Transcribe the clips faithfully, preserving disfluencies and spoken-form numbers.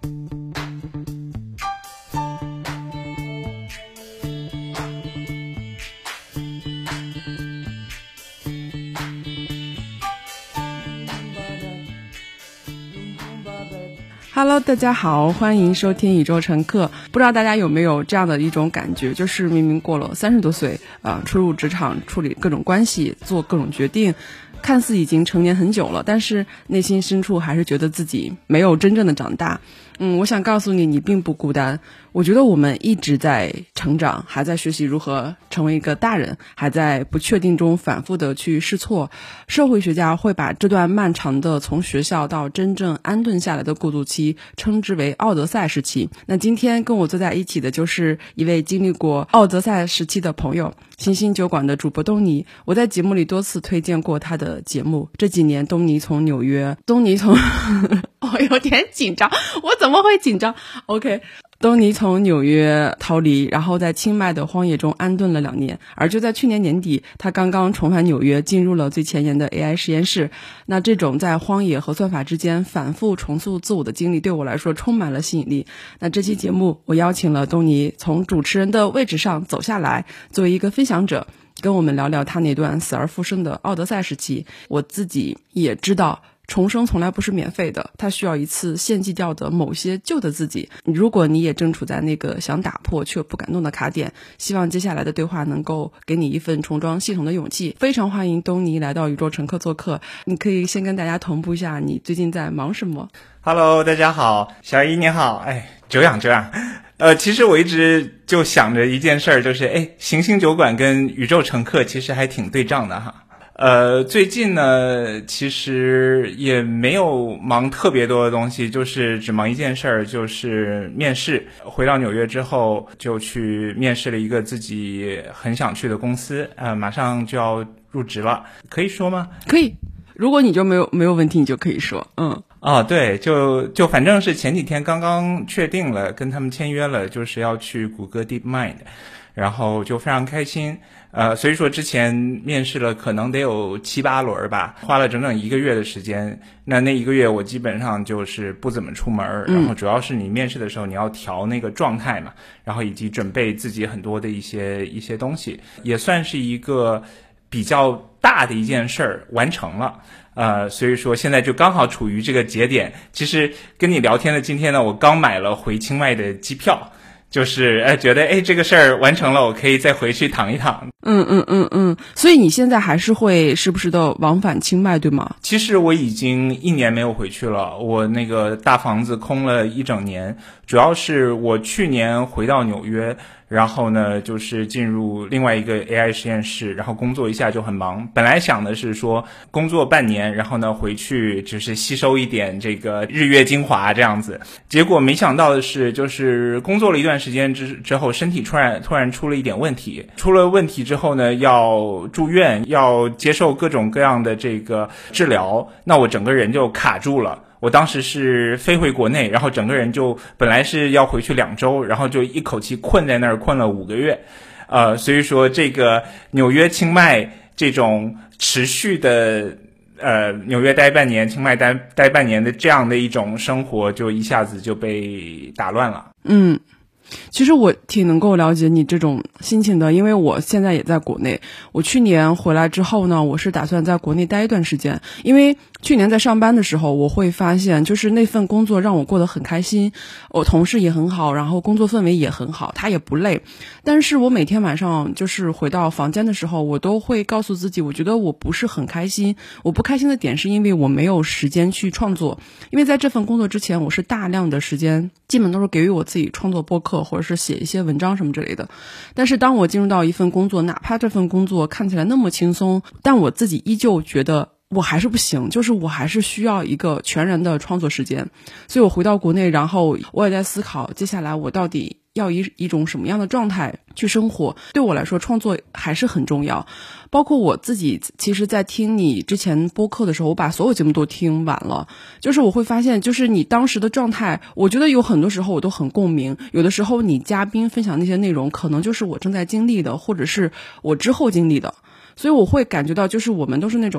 Hello， 大家好，欢迎收听宇宙乘客。不知道大家有没有这样的一种感觉，就是明明过了三十多岁啊、呃，初入职场，处理各种关系，做各种决定，看似已经成年很久了，但是内心深处还是觉得自己没有真正的长大。嗯，我想告诉你，你并不孤单。我觉得我们一直在成长，还在学习如何成为一个大人，还在不确定中反复的去试错。社会学家会把这段漫长的从学校到真正安顿下来的过渡期称之为奥德赛时期。那今天跟我坐在一起的就是一位经历过奥德赛时期的朋友，星星酒馆的主播东尼。我在节目里多次推荐过他的节目。这几年东尼从纽约东尼从我有点紧张，我怎么会紧张 OK， 东尼从纽约逃离，然后在清迈的荒野中安顿了两年，而就在去年年底，他刚刚重返纽约，进入了最前沿的 A I 实验室。那这种在荒野和算法之间反复重塑自我的经历，对我来说充满了吸引力。那这期节目我邀请了东尼从主持人的位置上走下来，作为一个分享者，跟我们聊聊他那段死而复生的奥德赛时期。我自己也知道重生从来不是免费的，它需要一次献祭掉的某些旧的自己。如果你也正处在那个想打破却不敢动的卡点，希望接下来的对话能够给你一份重装系统的勇气。非常欢迎东尼来到宇宙乘客做客，你可以先跟大家同步一下你最近在忙什么。 Hello， 大家好，小姨你好，哎，久仰久仰。呃，其实我一直就想着一件事儿，就是哎，行星酒馆跟宇宙乘客其实还挺对仗的哈。呃，最近呢，其实也没有忙特别多的东西，就是只忙一件事儿，就是面试。回到纽约之后，就去面试了一个自己很想去的公司，呃，马上就要入职了，可以说吗？ 可以，如果你就没有没有问题，你就可以说，嗯。 哦，对，就就反正是前几天刚刚确定了，跟他们签约了，就是要去谷歌 DeepMind， 然后就非常开心。呃，所以说之前面试了可能得有七八轮吧，花了整整一个月的时间。那那一个月我基本上就是不怎么出门，然后主要是你面试的时候你要调那个状态嘛，然后以及准备自己很多的一些一些东西，也算是一个比较大的一件事儿完成了。呃，所以说现在就刚好处于这个节点。其实跟你聊天的今天呢，我刚买了回清迈的机票，就是哎觉得哎这个事儿完成了，我可以再回去躺一躺。 嗯嗯嗯嗯，所以你现在还是会时不时的往返清迈对吗？ 其实我已经一年没有回去了，我那个大房子空了一整年，主要是我去年回到纽约，然后呢就是进入另外一个 A I 实验室，然后工作一下就很忙。本来想的是说工作半年，然后呢回去就是吸收一点这个日月精华这样子，结果没想到的是，就是工作了一段时间之之后，身体突然突然出了一点问题，出了问题之后呢要住院，要接受各种各样的这个治疗，那我整个人就卡住了。我当时是飞回国内，然后整个人就本来是要回去两周，然后就一口气困在那儿，困了五个月。呃，所以说这个纽约清迈这种持续的呃纽约待半年，清迈待待半年的这样的一种生活，就一下子就被打乱了。 嗯。其实我挺能够了解你这种心情的，因为我现在也在国内。我去年回来之后呢，我是打算在国内待一段时间，因为去年在上班的时候，我会发现就是那份工作让我过得很开心，我同事也很好，然后工作氛围也很好，他也不累。但是我每天晚上就是回到房间的时候，我都会告诉自己，我觉得我不是很开心。我不开心的点是因为我没有时间去创作，因为在这份工作之前，我是大量的时间基本都是给予我自己创作播客或者是写一些文章什么之类的。但是当我进入到一份工作，哪怕这份工作看起来那么轻松，但我自己依旧觉得我还是不行，就是我还是需要一个全然的创作时间。所以我回到国内，然后我也在思考接下来我到底要以一种什么样的状态去生活。对我来说创作还是很重要，包括我自己其实在听你之前播客的时候，我把所有节目都听完了，就是我会发现就是你当时的状态，我觉得有很多时候我都很共鸣，有的时候你嘉宾分享那些内容可能就是我正在经历的，或者是我之后经历的，所以我会感觉到就是我们都是那种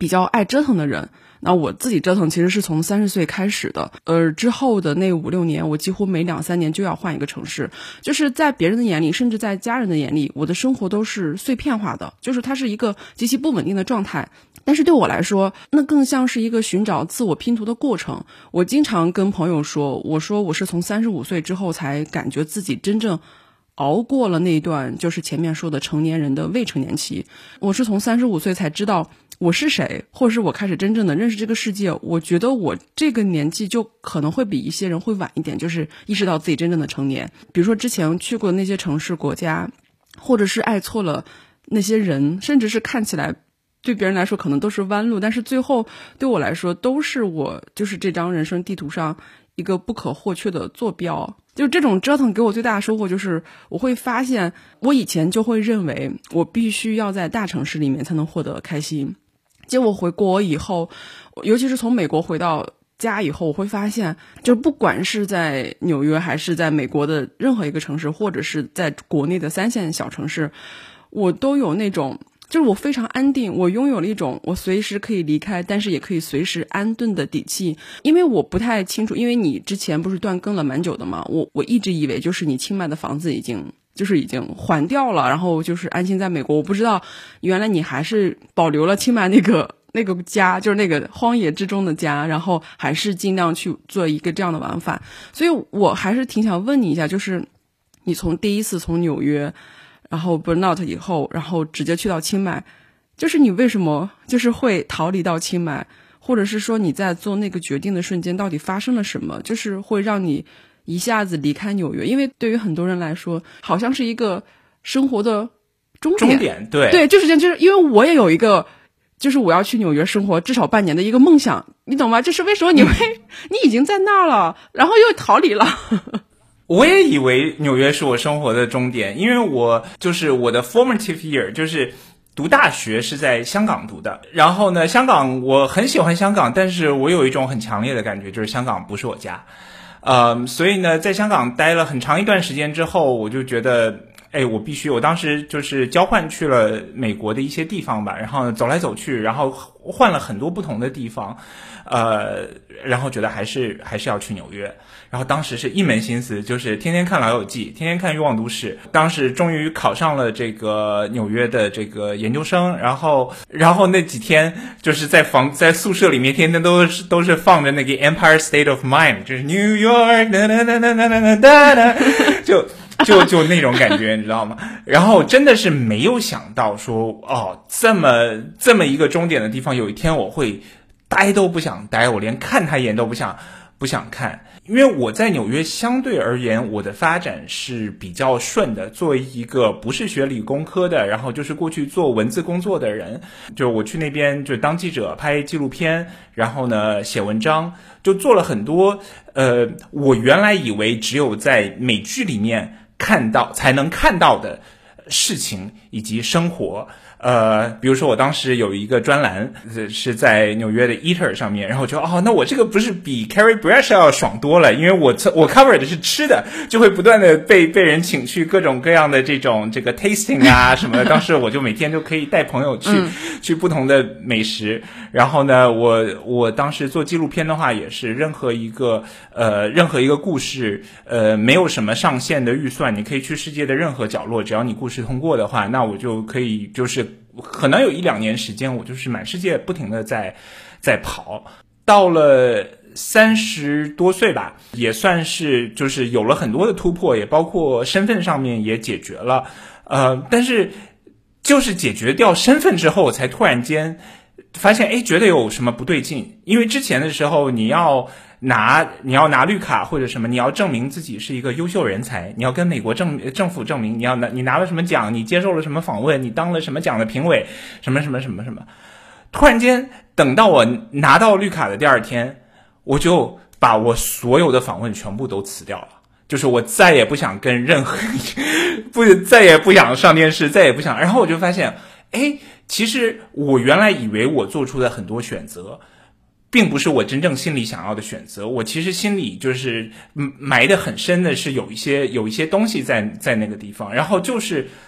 比较爱折腾的人。那我自己折腾其实是从三十岁开始的，呃，之后的那五六年，我几乎每两三年就要换一个城市。就是在别人的眼里，甚至在家人的眼里，我的生活都是碎片化的，就是它是一个极其不稳定的状态。但是对我来说，那更像是一个寻找自我拼图的过程。我经常跟朋友说，我说我是从三十五岁之后才感觉自己真正熬过了那一段就是前面说的成年人的未成年期。我是从三十五岁才知道我是谁，或者是我开始真正的认识这个世界。我觉得我这个年纪就可能会比一些人会晚一点，就是意识到自己真正的成年。比如说之前去过的那些城市国家，或者是爱错了那些人，甚至是看起来对别人来说可能都是弯路，但是最后对我来说都是我就是这张人生地图上一个不可或缺的坐标。就这种折腾给我最大的收获就是我会发现，我以前就会认为我必须要在大城市里面才能获得开心，结果回国以后，尤其是从美国回到家以后，我会发现就不管是在纽约还是在美国的任何一个城市，或者是在国内的三线小城市，我都有那种就是我非常安定，我拥有了一种我随时可以离开，但是也可以随时安顿的底气。因为我不太清楚，因为你之前不是断更了蛮久的嘛，我我一直以为就是你清迈的房子已经就是已经还掉了，然后就是安心在美国。我不知道原来你还是保留了清迈那个那个家，就是那个荒野之中的家，然后还是尽量去做一个这样的往返。所以我还是挺想问你一下，就是你从第一次从纽约然后 burnout 以后，然后直接去到清迈，就是你为什么就是会逃离到清迈，或者是说你在做那个决定的瞬间到底发生了什么，就是会让你一下子离开纽约？因为对于很多人来说好像是一个生活的终点。 终点，对对，就是这样，就是因为我也有一个就是我要去纽约生活至少半年的一个梦想，你懂吗？就是为什么你会、嗯、你已经在那儿了，然后又逃离了我也以为纽约是我生活的终点，因为我就是我的 formative year 就是读大学是在香港读的，然后呢，香港我很喜欢香港，但是我有一种很强烈的感觉，就是香港不是我家，呃，所以呢，在香港待了很长一段时间之后，我就觉得，哎，我必须，我当时就是交换去了美国的一些地方吧，然后走来走去，然后换了很多不同的地方，呃，然后觉得还是还是要去纽约。然后当时是一门心思，就是天天看老友记，天天看欲望都市。当时终于考上了这个纽约的这个研究生，然后然后那几天就是在房在宿舍里面，天天都是都是放着那个 Empire State of Mind， 就是 New York 哒哒哒哒哒哒哒，就就就那种感觉，你知道吗？然后真的是没有想到说，哦，这么这么一个终点的地方，有一天我会待都不想待，我连看他一眼都不想不想看。因为我在纽约相对而言我的发展是比较顺的，作为一个不是学理工科的，然后就是过去做文字工作的人，就我去那边就当记者拍纪录片，然后呢写文章，就做了很多呃我原来以为只有在美剧里面看到才能看到的事情以及生活。呃，比如说我当时有一个专栏是在纽约的 Eater 上面，然后我就哦，那我这个不是比 Carrie Bradshaw 要爽多了，因为我我 cover 的是吃的，就会不断的被被人请去各种各样的这种这个 tasting 啊什么的。当时我就每天就可以带朋友去、嗯、去不同的美食。然后呢，我我当时做纪录片的话，也是任何一个呃任何一个故事呃没有什么上限的预算，你可以去世界的任何角落，只要你故事通过的话，那我就可以就是可能有一两年时间，我就是满世界不停的在在跑。到了三十多岁吧，也算是就是有了很多的突破，也包括身份上面也解决了。呃，但是就是解决掉身份之后，才突然间发现，哎，觉得有什么不对劲。因为之前的时候，你要拿你要拿绿卡或者什么，你要证明自己是一个优秀人才，你要跟美国政政府证明你要拿你拿了什么奖，你接受了什么访问，你当了什么奖的评委，什么什么什么什么。突然间，等到我拿到绿卡的第二天，我就把我所有的访问全部都辞掉了。就是我再也不想跟任何不再也不想上电视，再也不想。然后我就发现，哎，其实我原来以为我做出的很多选择并不是我真正心里想要的选择，我其实心里就是埋得很深的是有一些有一些东西在在那个地方，然后就是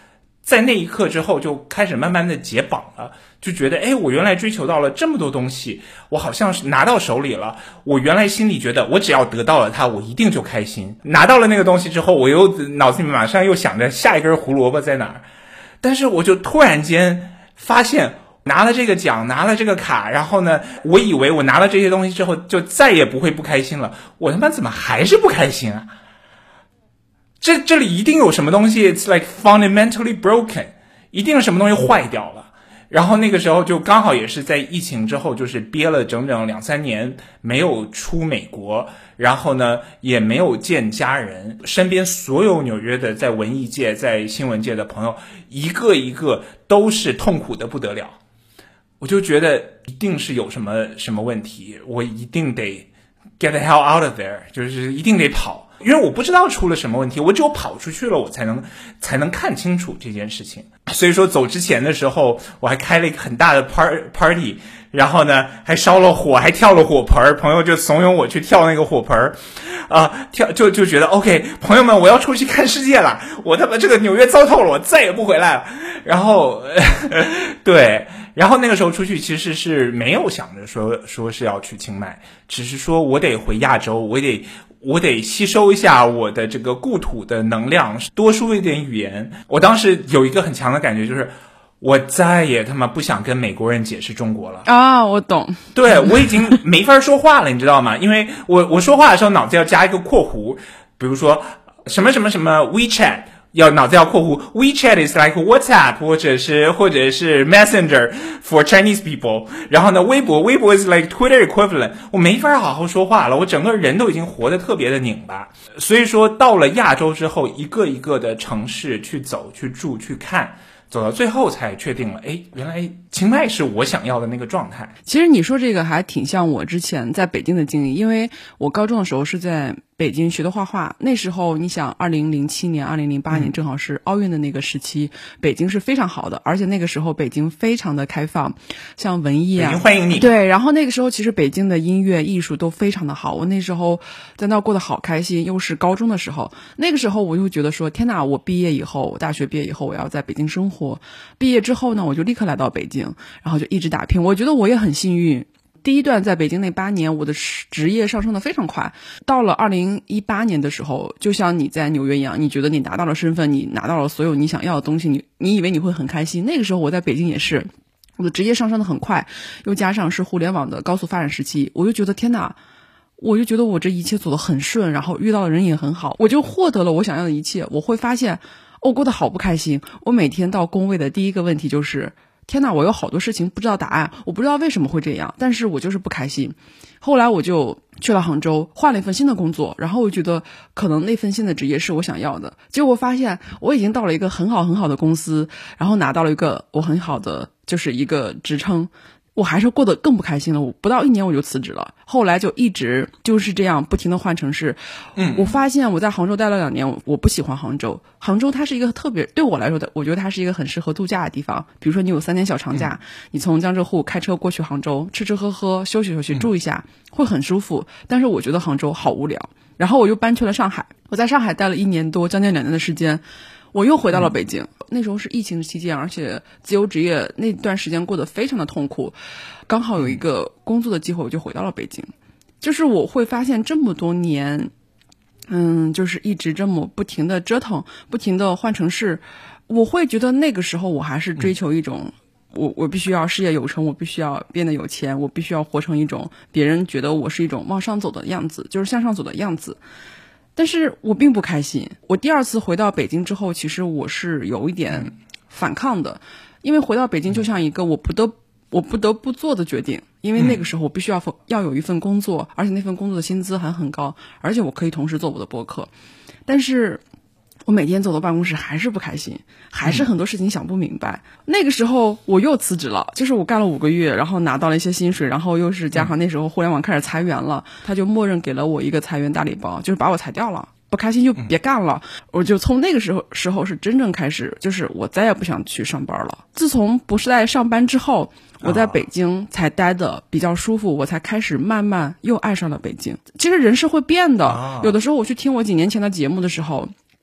在那一刻之后就开始慢慢的解绑了，就觉得哎，我原来追求到了这么多东西，我好像是拿到手里了，我原来心里觉得我只要得到了它我一定就开心，拿到了那个东西之后，我又脑子里马上又想着下一根胡萝卜在哪儿，但是我就突然间发现拿了这个奖，拿了这个卡，然后呢，我以为我拿了这些东西之后就再也不会不开心了，我他妈怎么还是不开心啊？这这里一定有什么东西 it's like fundamentally broken， 一定有什么东西坏掉了。然后那个时候就刚好也是在疫情之后，就是憋了整整两三年没有出美国，然后呢也没有见家人，身边所有纽约的在文艺界在新闻界的朋友一个一个都是痛苦的不得了，我就觉得一定是有什么什么问题，我一定得 get the hell out of there， 就是一定得跑，因为我不知道出了什么问题，我只有跑出去了我才能才能看清楚这件事情。所以说走之前的时候我还开了一个很大的 party， 然后呢还烧了火，还跳了火盆，朋友就怂恿我去跳那个火盆啊、呃，跳就就觉得 OK， 朋友们我要出去看世界了，我他妈这个纽约糟透了，我再也不回来了。然后对，然后那个时候出去其实是没有想着说说是要去清迈，只是说我得回亚洲，我得我得吸收一下我的这个故土的能量，多说一点语言。我当时有一个很强的感觉，就是我再也他妈不想跟美国人解释中国了啊！我懂， 对，我已经没法说话了，你知道吗？因为我我说话的时候脑子要加一个括弧，比如说什么什么什么 WeChat。要脑子要括弧 WeChat is like WhatsApp 或者是或者是 Messenger for Chinese people， 然后呢微博微博 is like Twitter equivalent， 我没法好好说话了，我整个人都已经活得特别的拧巴。所以说到了亚洲之后，一个一个的城市去走去住去看，走到最后才确定了，哎，原来清迈是我想要的那个状态。 其实你说这个还挺像我之前在北京的经历，因为我高中的时候是在北京学的画画，那时候你想二零零七年二零零八年正好是奥运的那个时期、嗯、北京是非常好的，而且那个时候北京非常的开放，像文艺啊， 北京欢迎你。 对，然后那个时候其实北京的音乐艺术都非常的好，我那时候在那过得好开心，又是高中的时候，那个时候我就觉得说天哪，我毕业以后，我大学毕业以后我要在北京生活，毕业之后呢我就立刻来到北京，然后就一直打拼。我觉得我也很幸运，第一段在北京那八年，我的职业上升的非常快。到了二零一八年的时候，就像你在纽约一样，你觉得你拿到了身份，你拿到了所有你想要的东西，你你以为你会很开心。那个时候我在北京也是，我的职业上升的很快，又加上是互联网的高速发展时期，我就觉得天哪，我就觉得我这一切走得很顺，然后遇到的人也很好，我就获得了我想要的一切。我会发现我过得好不开心，我每天到工位的第一个问题就是天哪，我有好多事情不知道答案，我不知道为什么会这样，但是我就是不开心。后来我就去了杭州，换了一份新的工作，然后我觉得可能那份新的职业是我想要的，结果发现我已经到了一个很好很好的公司，然后拿到了一个我很好的就是一个职称，我还是过得更不开心了。我不到一年我就辞职了，后来就一直就是这样不停的换城市。嗯，我发现我在杭州待了两年，我不喜欢杭州。杭州它是一个特别对我来说的，我觉得它是一个很适合度假的地方。比如说你有三天小长假，嗯、你从江浙沪开车过去杭州，吃吃喝喝，休息休息，住一下，嗯、会很舒服。但是我觉得杭州好无聊，然后我又搬去了上海。我在上海待了一年多，将近两年的时间。我又回到了北京、嗯、那时候是疫情期间，而且自由职业那段时间过得非常的痛苦，刚好有一个工作的机会，我就回到了北京。就是我会发现这么多年嗯，就是一直这么不停的折腾，不停的换城市，我会觉得那个时候我还是追求一种、嗯、我我必须要事业有成，我必须要变得有钱，我必须要活成一种别人觉得我是一种往上走的样子，就是向上走的样子。但是我并不开心。我第二次回到北京之后，其实我是有一点反抗的，因为回到北京就像一个我不得我不得不做的决定，因为那个时候我必须要要有一份工作，而且那份工作的薪资还很高，而且我可以同时做我的播客。但是我每天走到办公室还是不开心，还是很多事情想不明白、嗯、那个时候我又辞职了，就是我干了五个月，然后拿到了一些薪水，然后又是加上那时候互联网开始裁员了、嗯、他就默认给了我一个裁员大礼包，就是把我裁掉了，不开心就别干了、嗯、我就从那个时候时候是真正开始，就是我再也不想去上班了。自从不是在上班之后，我在北京才待的比较舒服，我才开始慢慢又爱上了北京。其实人是会变的、啊、有的时候我去听我几年前的节目的时候，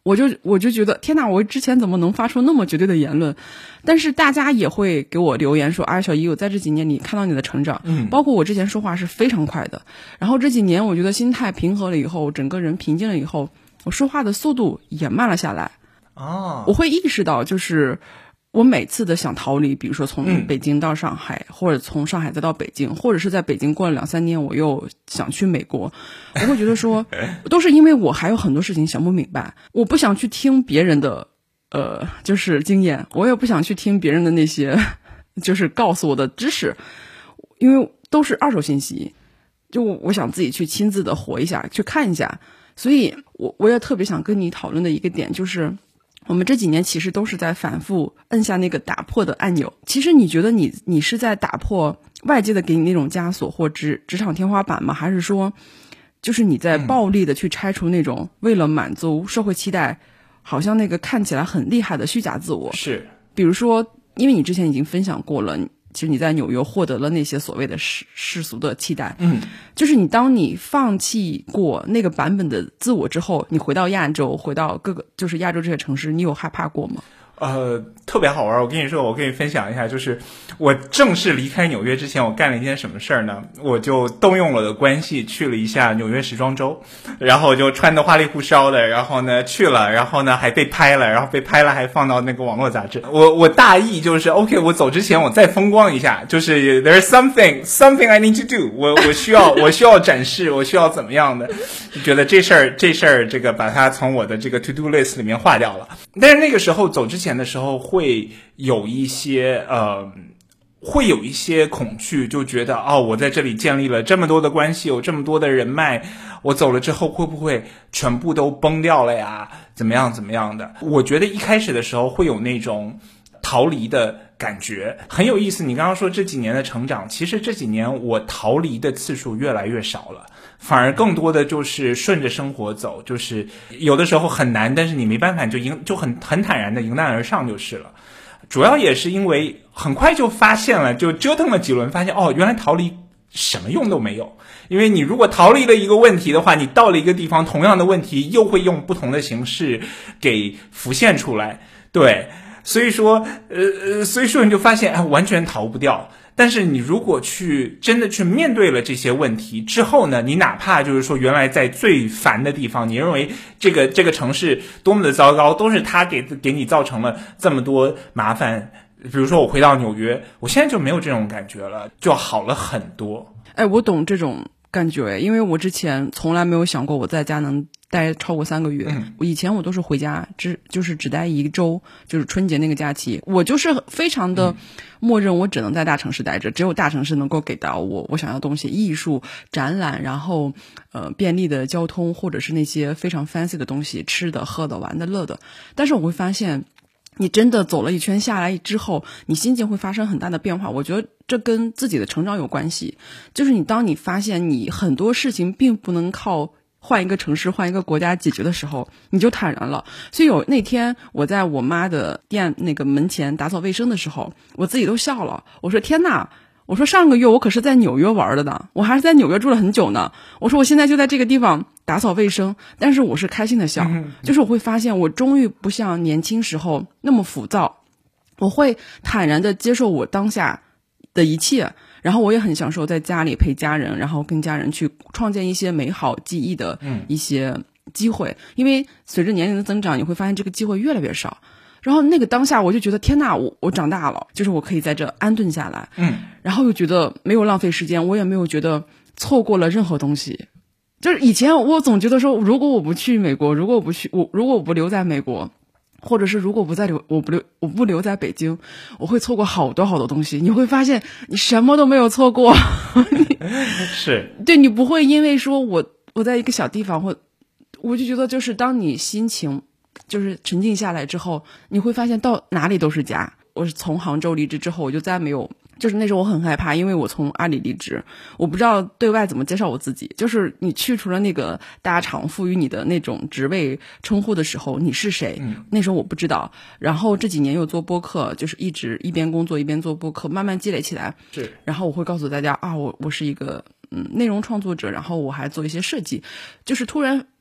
我就我就觉得天哪，我之前怎么能发出那么绝对的言论？但是大家也会给我留言说，啊，小姨，我在这几年你看到你的成长， 嗯， 包括我之前说话是非常快的，然后这几年我觉得心态平和了以后，整个人平静了以后，我说话的速度也慢了下来。 哦， 我会意识到，就是我每次的想逃离，比如说从北京到上海，嗯、或者从上海再到北京，或者是在北京过了两三年，我又想去美国，我会觉得说，都是因为我还有很多事情想不明白，我不想去听别人的，呃，就是经验，我也不想去听别人的那些，就是告诉我的知识，因为都是二手信息，就我想自己去亲自的活一下，去看一下，所以我我也特别想跟你讨论的一个点就是。我们这几年其实都是在反复摁下那个打破的按钮。其实你觉得你你是在打破外界的给你那种枷锁或职职场天花板吗？还是说，就是你在暴力的去拆除那种为了满足社会期待，好像那个看起来很厉害的虚假自我？ 是， 比如说，因为你之前已经分享过了。其实你在纽约获得了那些所谓的世世俗的期待， 嗯， 就是你当你放弃过那个版本的自我之后，你回到亚洲，回到各个就是亚洲这些城市，你有害怕过吗？ 呃，特别好玩。我跟你说，我跟你分享一下，就是我正式离开纽约之前，我干了一件什么事儿呢？我就动用了我的关系去了一下纽约时装周，然后就穿得花里胡哨的，然后呢去了，然后呢还被拍了，然后被拍了还放到那个网络杂志。我我大意就是 ，OK， 我走之前我再风光一下，就是 there's something something I need to do， 我我需要我需要展示，我需要怎么样的？就觉得这事儿这事儿这个把它从我的这个 to do list 里面划掉了。但是那个时候走之前。前的时候会有一些呃，会有一些恐惧，就觉得哦，我在这里建立了这么多的关系，有这么多的人脉，我走了之后会不会全部都崩掉了呀？怎么样怎么样的？我觉得一开始的时候会有那种逃离的感觉，很有意思。你刚刚说这几年的成长，其实这几年我逃离的次数越来越少了。反而更多的就是顺着生活走，就是有的时候很难，但是你没办法，就迎就很很坦然的迎难而上就是了。主要也是因为很快就发现了，就折腾了几轮，发现哦，原来逃离什么用都没有。因为你如果逃离了一个问题的话，你到了一个地方，同样的问题又会用不同的形式给浮现出来。对，所以说，呃呃，所以说你就发现，哎，完全逃不掉。但是你如果去真的去面对了这些问题之后呢，你哪怕就是说原来在最烦的地方，你认为这个这个城市多么的糟糕，都是他给给你造成了这么多麻烦。比如说我回到纽约，我现在就没有这种感觉了，就好了很多。 哎，我懂这种感觉，因为我之前从来没有想过我在家能待超过三个月。 嗯， 我以前我都是回家只就是只待一周，就是春节那个假期，我就是非常的默认我只能在大城市待着，只有大城市能够给到我我想要的东西，艺术展览，然后呃便利的交通，或者是那些非常 fancy 的东西，吃的喝的玩的乐的。但是我会发现你真的走了一圈下来之后，你心情会发生很大的变化。我觉得这跟自己的成长有关系，就是你当你发现你很多事情并不能靠换一个城市换一个国家解决的时候，你就坦然了。所以有那天我在我妈的店那个门前打扫卫生的时候，我自己都笑了，我说天哪，我说上个月我可是在纽约玩的呢，我还是在纽约住了很久呢，我说我现在就在这个地方打扫卫生，但是我是开心的笑，就是我会发现我终于不像年轻时候那么浮躁，我会坦然的接受我当下的一切，然后我也很享受在家里陪家人，然后跟家人去创建一些美好记忆的一些机会，嗯、因为随着年龄的增长，你会发现这个机会越来越少。然后那个当下我就觉得天哪，我我长大了，就是我可以在这安顿下来， 嗯， 然后又觉得没有浪费时间，我也没有觉得错过了任何东西。就是以前我总觉得说，如果我不去美国，如果我不去，我如果我不留在美国，或者是如果我不在留，我不留，我不留在北京，我会错过好多好多东西。你会发现你什么都没有错过， 是对，你不会因为说我我在一个小地方，或我就觉得就是当你心情就是沉静下来之后，你会发现到哪里都是家。我是从杭州离职之后，我就再没有，就是那时候我很害怕，因为我从阿里离职，我不知道对外怎么介绍我自己，就是你去除了那个大厂赋予你的那种职位称呼的时候，你是谁、嗯、那时候我不知道。然后这几年又做播客，就是一直一边工作一边做播客，慢慢积累起来， 是， 然后我会告诉大家啊，我我是一个嗯内容创作者，然后我还做一些设计，就是突然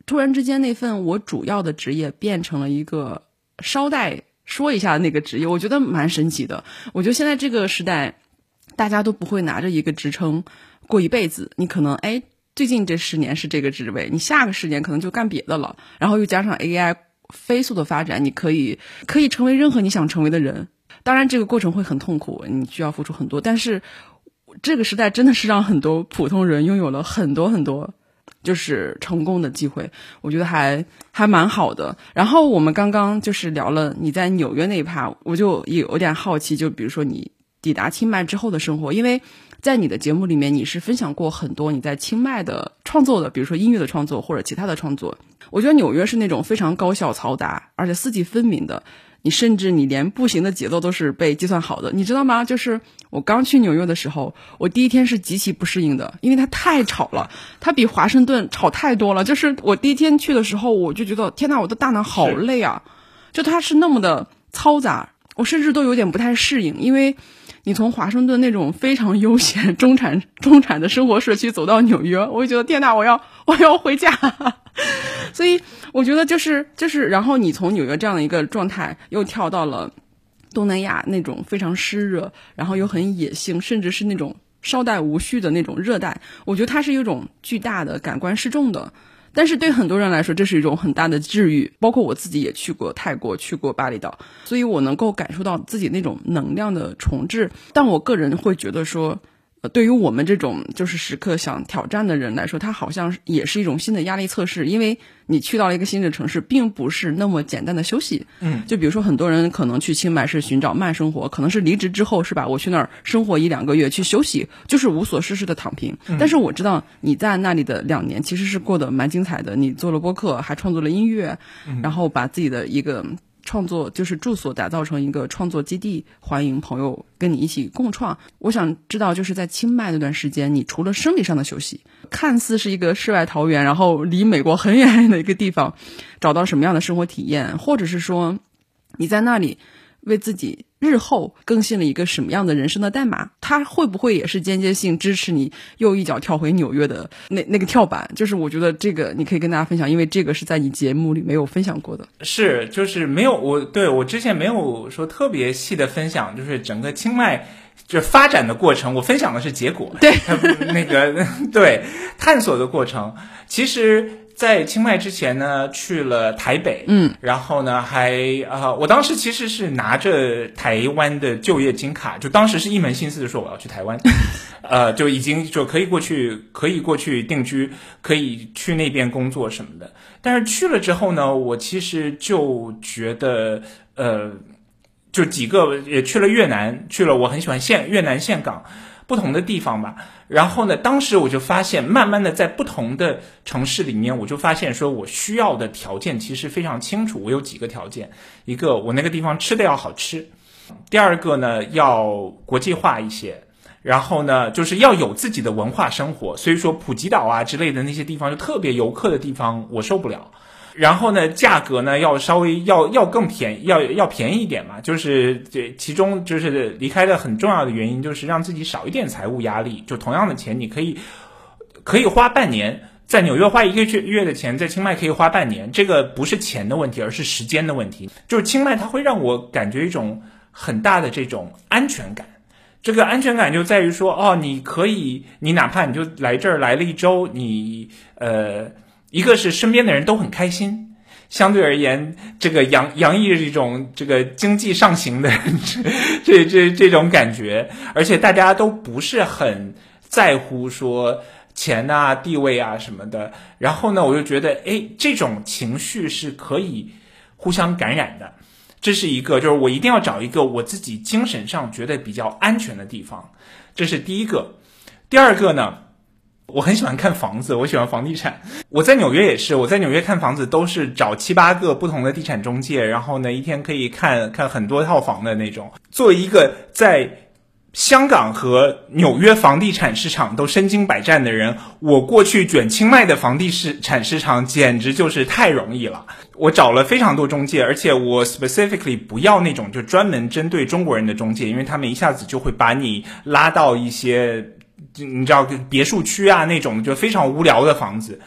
突然之间那份我主要的职业变成了一个捎带说一下的那个职业，我觉得蛮神奇的。我觉得现在这个时代大家都不会拿着一个职称过一辈子，你可能哎最近这十年是这个职位，你下个十年可能就干别的了，然后又加上 A I 飞速的发展，你可以可以成为任何你想成为的人。当然这个过程会很痛苦，你需要付出很多，但是这个时代真的是让很多普通人拥有了很多很多就是成功的机会，我觉得还还蛮好的。然后我们刚刚就是聊了你在纽约那一趴，我就也有点好奇，就比如说你抵达清迈之后的生活，因为在你的节目里面你是分享过很多你在清迈的创作的，比如说音乐的创作或者其他的创作。我觉得纽约是那种非常高效嘈杂而且四季分明的，你甚至你连步行的节奏都是被计算好的，你知道吗？就是我刚去纽约的时候，我第一天是极其不适应的，因为它太吵了，它比华盛顿吵太多了。就是我第一天去的时候，我就觉得天哪，我的大脑好累啊，就它是那么的嘈杂，我甚至都有点不太适应。因为你从华盛顿那种非常悠闲中产中产的生活社区走到纽约，我就觉得天哪，我要我要回家所以我觉得就是就是然后你从纽约这样的一个状态又跳到了东南亚那种非常湿热，然后又很野性，甚至是那种稍带无序的那种热带，我觉得它是一种巨大的感官失重的。但是对很多人来说这是一种很大的治愈，包括我自己也去过泰国，去过巴厘岛，所以我能够感受到自己那种能量的重置。但我个人会觉得说呃，对于我们这种就是时刻想挑战的人来说，它好像也是一种新的压力测试，因为你去到了一个新的城市并不是那么简单的休息。 嗯， 就比如说很多人可能去清迈是寻找慢生活，可能是离职之后是吧，我去那儿生活一两个月去休息，就是无所事事的躺平。 嗯， 但是我知道你在那里的两年其实是过得蛮精彩的，你做了播客，还创作了音乐， 嗯， 然后把自己的一个创作就是住所打造成一个创作基地，欢迎朋友跟你一起共创。我想知道就是在清迈那段时间，你除了生理上的休息，看似是一个世外桃源，然后离美国很远很远的一个地方，找到什么样的生活体验，或者是说你在那里为自己日后更新了一个什么样的人生的代码，它会不会也是间接性支持你又一脚跳回纽约的那那个跳板。就是我觉得这个你可以跟大家分享，因为这个是在你节目里没有分享过的。 是就是没有我对我之前没有说特别细的分享，就是整个清迈就是发展的过程，我分享的是结果， 对那个对探索的过程。其实在清迈之前呢，去了台北， 嗯， 然后呢还啊、呃，我当时其实是拿着台湾的就业金卡，就当时是一门心思的说我要去台湾，呃，就已经就可以过去，可以过去定居，可以去那边工作什么的。但是去了之后呢，我其实就觉得，呃，就几个也去了越南，去了我很喜欢岘越南岘港。不同的地方吧，然后呢，当时我就发现，慢慢的在不同的城市里面，我就发现说我需要的条件其实非常清楚。我有几个条件，一个我那个地方吃的要好吃，第二个呢要国际化一些，然后呢就是要有自己的文化生活。所以说普吉岛啊之类的那些地方，就特别游客的地方，我受不了。然后呢，价格呢要稍微要要更便宜，要要便宜一点嘛。就是这其中就是离开的很重要的原因，就是让自己少一点财务压力。就同样的钱，你可以可以花半年，在纽约花一个月的钱，在清迈可以花半年。这个不是钱的问题，而是时间的问题。就是清迈它会让我感觉一种很大的这种安全感。这个安全感就在于说，哦，你可以，你哪怕你就来这儿来了一周，你呃。一个是身边的人都很开心，相对而言，这个洋洋溢着一种这个经济上行的这这这种感觉，而且大家都不是很在乎说钱啊、地位啊什么的。然后呢，我就觉得，哎，这种情绪是可以互相感染的。这是一个，就是我一定要找一个我自己精神上觉得比较安全的地方，这是第一个。第二个呢？我很喜欢看房子，我喜欢房地产。我在纽约也是，我在纽约看房子都是找七八个不同的地产中介，然后呢，一天可以看看很多套房的那种。作为一个在香港和纽约房地产市场都身经百战的人，我过去卷清迈的房地产市场简直就是太容易了。我找了非常多中介，而且我 specifically 不要那种就专门针对中国人的中介，因为他们一下子就会把你拉到一些你知道别墅区啊那种就非常无聊的房子。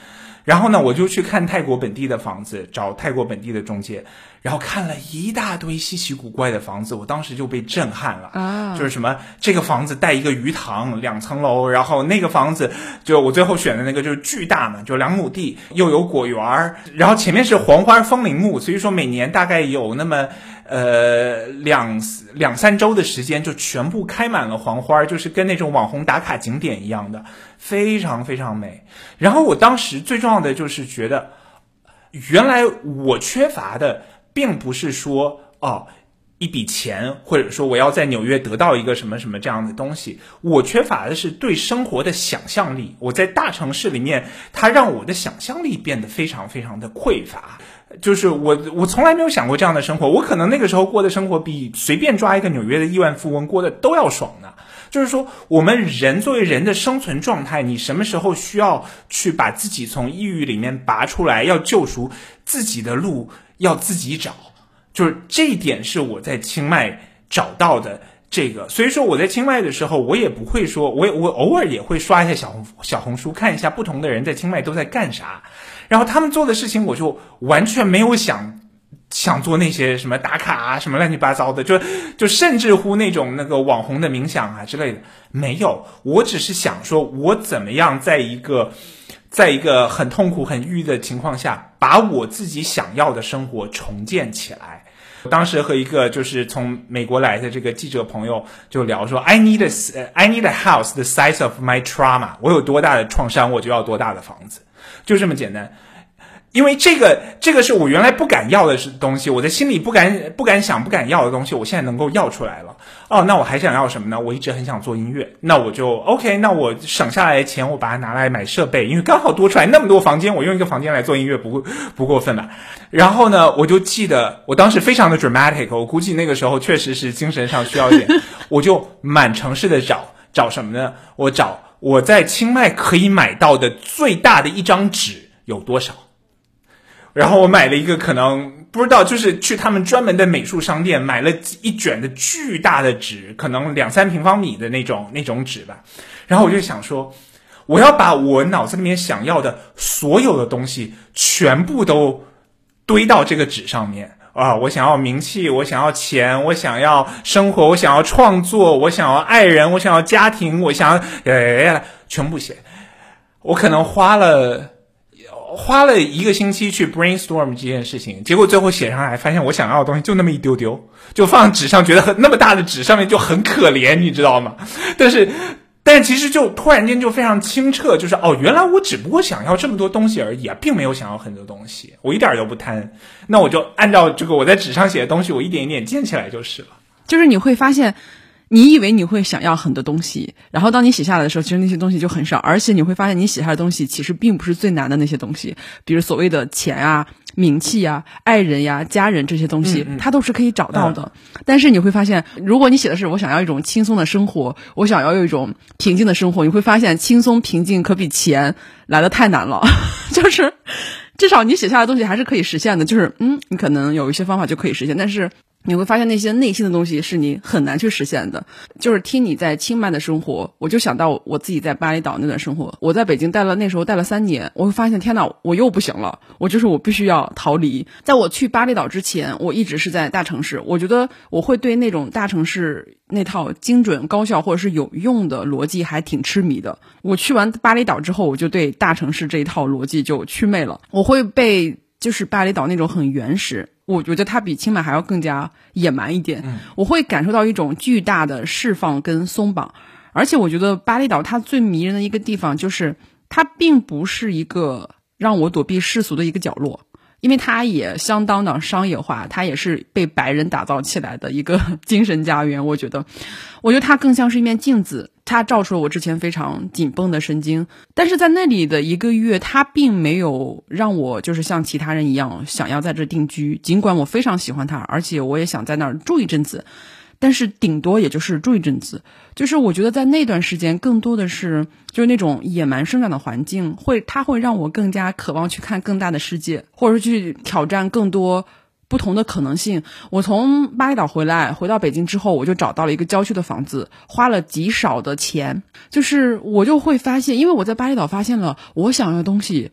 然后呢，我就去看泰国本地的房子，找泰国本地的中介，然后看了一大堆稀奇古怪的房子，我当时就被震撼了啊！就是什么这个房子带一个鱼塘，两层楼，然后那个房子就我最后选的那个就是巨大嘛，就两亩地，又有果园，然后前面是黄花风铃木，所以说每年大概有那么呃两两三周的时间就全部开满了黄花，就是跟那种网红打卡景点一样的，非常非常美。然后我当时最重要的就是觉得，原来我缺乏的并不是说哦一笔钱，或者说我要在纽约得到一个什么什么这样的东西，我缺乏的是对生活的想象力。我在大城市里面，它让我的想象力变得非常非常的匮乏。就是我我从来没有想过这样的生活，我可能那个时候过的生活比随便抓一个纽约的亿万富翁过的都要爽呢。就是说我们人作为人的生存状态，你什么时候需要去把自己从抑郁里面拔出来，要救赎自己的路要自己找，就是这一点是我在清迈找到的这个。所以说我在清迈的时候，我也不会说我我偶尔也会刷一下小红小红书，看一下不同的人在清迈都在干啥，然后他们做的事情我就完全没有想想做那些什么打卡啊什么乱七八糟的，就就甚至乎那种那个网红的冥想啊之类的没有。我只是想说我怎么样在一个在一个很痛苦很郁的情况下，把我自己想要的生活重建起来。当时和一个就是从美国来的这个记者朋友就聊说 I need a, I need a house the size of my trauma， 我有多大的创伤我就要多大的房子，就这么简单。因为这个这个是我原来不敢要的东西，我在心里不敢不敢想不敢要的东西，我现在能够要出来了。哦，那我还想要什么呢？我一直很想做音乐，那我就 OK， 那我省下来的钱我把它拿来买设备，因为刚好多出来那么多房间，我用一个房间来做音乐不不过分吧。然后呢，我就记得我当时非常的 dramatic， 我估计那个时候确实是精神上需要一点，我就满城市的找找什么呢？我找我在清迈可以买到的最大的一张纸有多少。然后我买了一个可能不知道，就是去他们专门的美术商店买了一卷的巨大的纸，可能两三平方米的那种那种纸吧。然后我就想说，我要把我脑子里面想要的所有的东西全部都堆到这个纸上面啊！我想要名气，我想要钱，我想要生活，我想要创作，我想要爱人，我想要家庭，我想要呃全部写。我可能花了。花了一个星期去 brainstorm 这件事情，结果最后写上来发现我想要的东西就那么一丢丢，就放纸上，觉得很那么大的纸上面就很可怜，你知道吗？但是但其实就突然间就非常清澈，就是哦，原来我只不过想要这么多东西而已啊，并没有想要很多东西，我一点都不贪。那我就按照这个我在纸上写的东西，我一点一点建起来就是了。 就是你会发现你以为你会想要很多东西，然后当你写下来的时候，其实那些东西就很少，而且你会发现你写下的东西其实并不是最难的那些东西，比如所谓的钱啊、名气啊、爱人呀、家人这些东西，嗯嗯它都是可以找到的。嗯、但是你会发现，如果你写的是我想要一种轻松的生活，我想要有一种平静的生活，你会发现轻松平静可比钱来的太难了，就是至少你写下的东西还是可以实现的，就是嗯，你可能有一些方法就可以实现，但是你会发现那些内心的东西是你很难去实现的。就是听你在清迈的生活，我就想到我自己在巴厘岛那段生活。我在北京待了，那时候待了三年，我会发现天哪，我又不行了，我就是我必须要逃离。在我去巴厘岛之前，我一直是在大城市，我觉得我会对那种大城市那套精准高效或者是有用的逻辑还挺痴迷的。我去完巴厘岛之后，我就对大城市这一套逻辑就祛魅了。我会被就是巴厘岛那种很原始，我觉得它比清迈还要更加野蛮一点、嗯、我会感受到一种巨大的释放跟松绑。而且我觉得巴厘岛它最迷人的一个地方就是它并不是一个让我躲避世俗的一个角落，因为它也相当的商业化，它也是被白人打造起来的一个精神家园。我觉得我觉得它更像是一面镜子，它照出了我之前非常紧绷的神经。但是在那里的一个月，它并没有让我就是像其他人一样想要在这定居，尽管我非常喜欢它，而且我也想在那儿住一阵子，但是顶多也就是住一阵子。就是我觉得在那段时间更多的是就是那种野蛮生长的环境，会它会让我更加渴望去看更大的世界，或者是去挑战更多不同的可能性。我从巴厘岛回来回到北京之后，我就找到了一个郊区的房子，花了极少的钱，就是我就会发现，因为我在巴厘岛发现了我想要的东西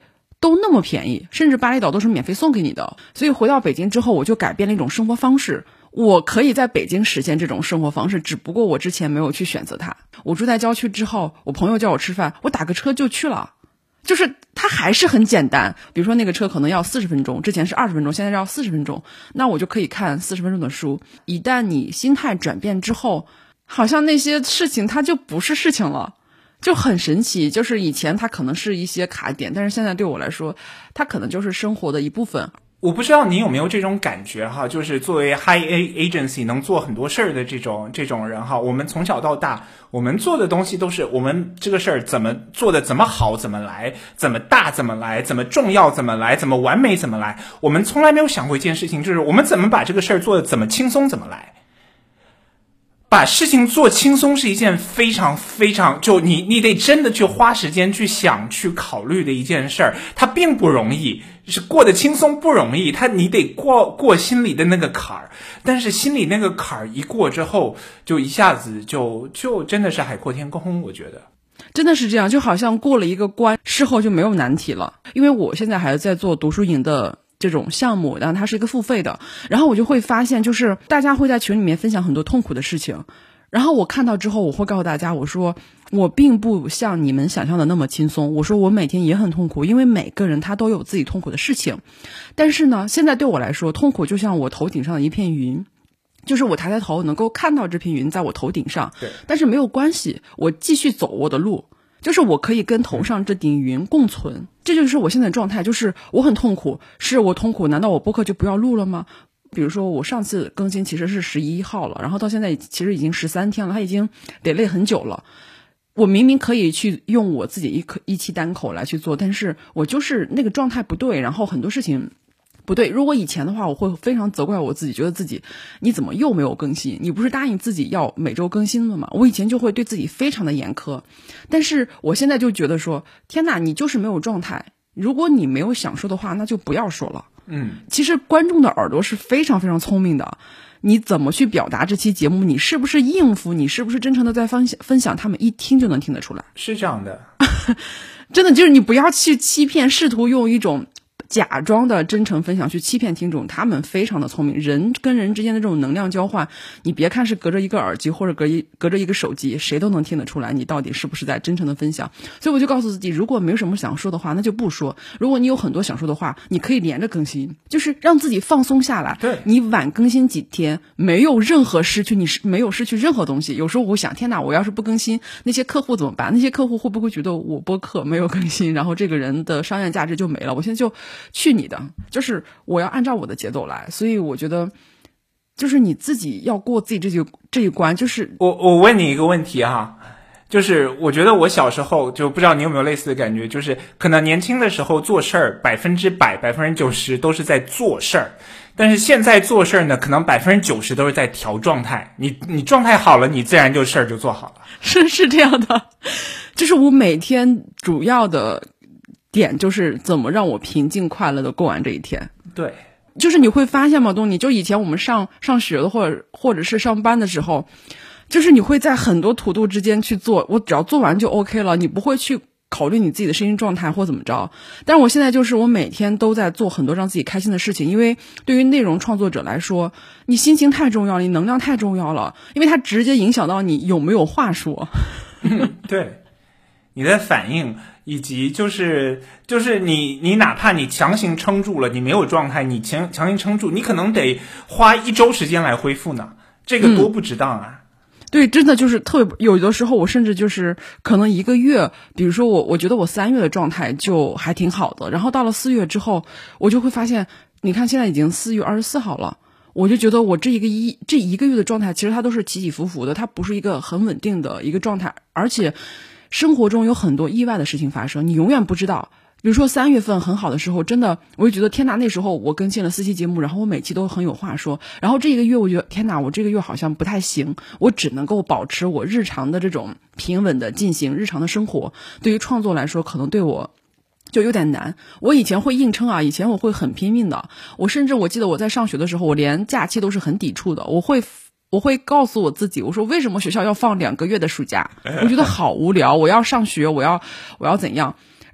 都那么便宜，甚至巴厘岛都是免费送给你的。所以回到北京之后，我就改变了一种生活方式。我可以在北京实现这种生活方式，只不过我之前没有去选择它。我住在郊区之后，我朋友叫我吃饭，我打个车就去了。就是它还是很简单，比如说那个车可能要四十分钟，之前是二十分钟，现在要四十分钟，那我就可以看四十分钟的书。一旦你心态转变之后，好像那些事情它就不是事情了，就很神奇。就是以前它可能是一些卡点，但是现在对我来说，它可能就是生活的一部分。 我不知道你有没有这种感觉哈，就是作为 high A agency 能做很多事儿的这种这种人哈，我们从小到大，我们做的东西都是我们这个事儿怎么做的怎么好怎么来，怎么大怎么来，怎么重要怎么来，怎么完美怎么来。我们从来没有想过一件事情，就是我们怎么把这个事儿做的怎么轻松怎么来。把事情做轻松是一件非常非常就你你得真的去花时间去想去考虑的一件事儿，它并不容易，是过得轻松不容易，它你得过过心里的那个坎儿，但是心里那个坎儿一过之后，就一下子就就真的是海阔天空，我觉得。 真的是这样，就好像过了一个关，事后就没有难题了。因为我现在还在做读书营的这种项目，然后它是一个付费的，然后我就会发现，就是大家会在群里面分享很多痛苦的事情，然后我看到之后，我会告诉大家，我说我并不像你们想象的那么轻松，我说我每天也很痛苦，因为每个人他都有自己痛苦的事情，但是呢，现在对我来说，痛苦就像我头顶上的一片云，就是我抬抬头能够看到这片云在我头顶上， 对， 但是没有关系，我继续走我的路，就是我可以跟头上这顶云共存，这就是我现在的状态。就是我很痛苦，是我痛苦，难道我播客就不要录了吗？比如说我上次更新其实是十一号了，然后到现在其实已经十三天了，它已经得累很久了。我明明可以去用我自己一一期单口来去做，但是我就是那个状态不对，然后很多事情不对。如果以前的话，我会非常责怪我自己，觉得自己你怎么又没有更新？你不是答应自己要每周更新了吗？我以前就会对自己非常的严苛，但是我现在就觉得说，天哪，你就是没有状态。如果你没有想说的话，那就不要说了。 嗯， 其实观众的耳朵是非常非常聪明的，你怎么去表达这期节目？你是不是应付？你是不是真诚的在分享？分享他们一听就能听得出来。 是这样的， 真的就是你不要去欺骗，试图用一种假装的真诚分享去欺骗听众，他们非常的聪明。人跟人之间的这种能量交换，你别看是隔着一个耳机或者隔一隔着一个手机，谁都能听得出来你到底是不是在真诚的分享。所以我就告诉自己，如果没有什么想说的话，那就不说；如果你有很多想说的话，你可以连着更新，就是让自己放松下来。 对， 你晚更新几天，没有任何失去，你是没有失去任何东西。有时候我想，天哪，我要是不更新，那些客户怎么办？那些客户会不会觉得我播客没有更新，然后这个人的商业价值就没了？我现在就去你的，就是我要按照我的节奏来。所以我觉得就是你自己要过自己这一这一关。就是我我问你一个问题哈，就是我觉得我小时候就不知道你有没有类似的感觉，就是可能年轻的时候做事儿百分之百百分之九十都是在做事儿，但是现在做事儿呢，可能百分之九十都是在调状态。你你状态好了，你自然就事儿就做好了。 是是这样的，就是我每天主要的点就是怎么让我平静快乐的过完这一天。 对， 就是你会发现嘛，东尼，就以前我们上上学的或者或者是上班的时候，就是你会在很多途度之间去做，我只要做完就 OK 了，你不会去考虑你自己的身心状态或怎么着。但是我现在就是我每天都在做很多让自己开心的事情，因为对于内容创作者来说，你心情太重要了，你能量太重要了，因为它直接影响到你有没有话说。 对，你的反应以及就是就是你你哪怕你强行撑住了，你没有状态，你强强行撑住，你可能得花一周时间来恢复呢，这个多不值当啊。 嗯，对，真的就是特别，有的时候我甚至就是可能一个月，比如说我我觉得我三月的状态就还挺好的，然后到了四月之后，我就会发现，你看现在已经四月二十四号了，我就觉得我这一个一这一个月的状态，其实它都是起起伏伏的，它不是一个很稳定的一个状态，而且生活中有很多意外的事情发生，你永远不知道。比如说三月份很好的时候，真的我就觉得天哪，那时候我更新了四期节目，然后我每期都很有话说，然后这一个月我觉得天哪，我这个月好像不太行，我只能够保持我日常的这种平稳的进行日常的生活，对于创作来说可能对我就有点难。我以前会硬撑啊，以前我会很拼命的，我甚至我记得我在上学的时候，我连假期都是很抵触的，我会我会告诉我自己，我说为什么学校要放两个月的暑假，我觉得好无聊，我要上学，我要我要怎样。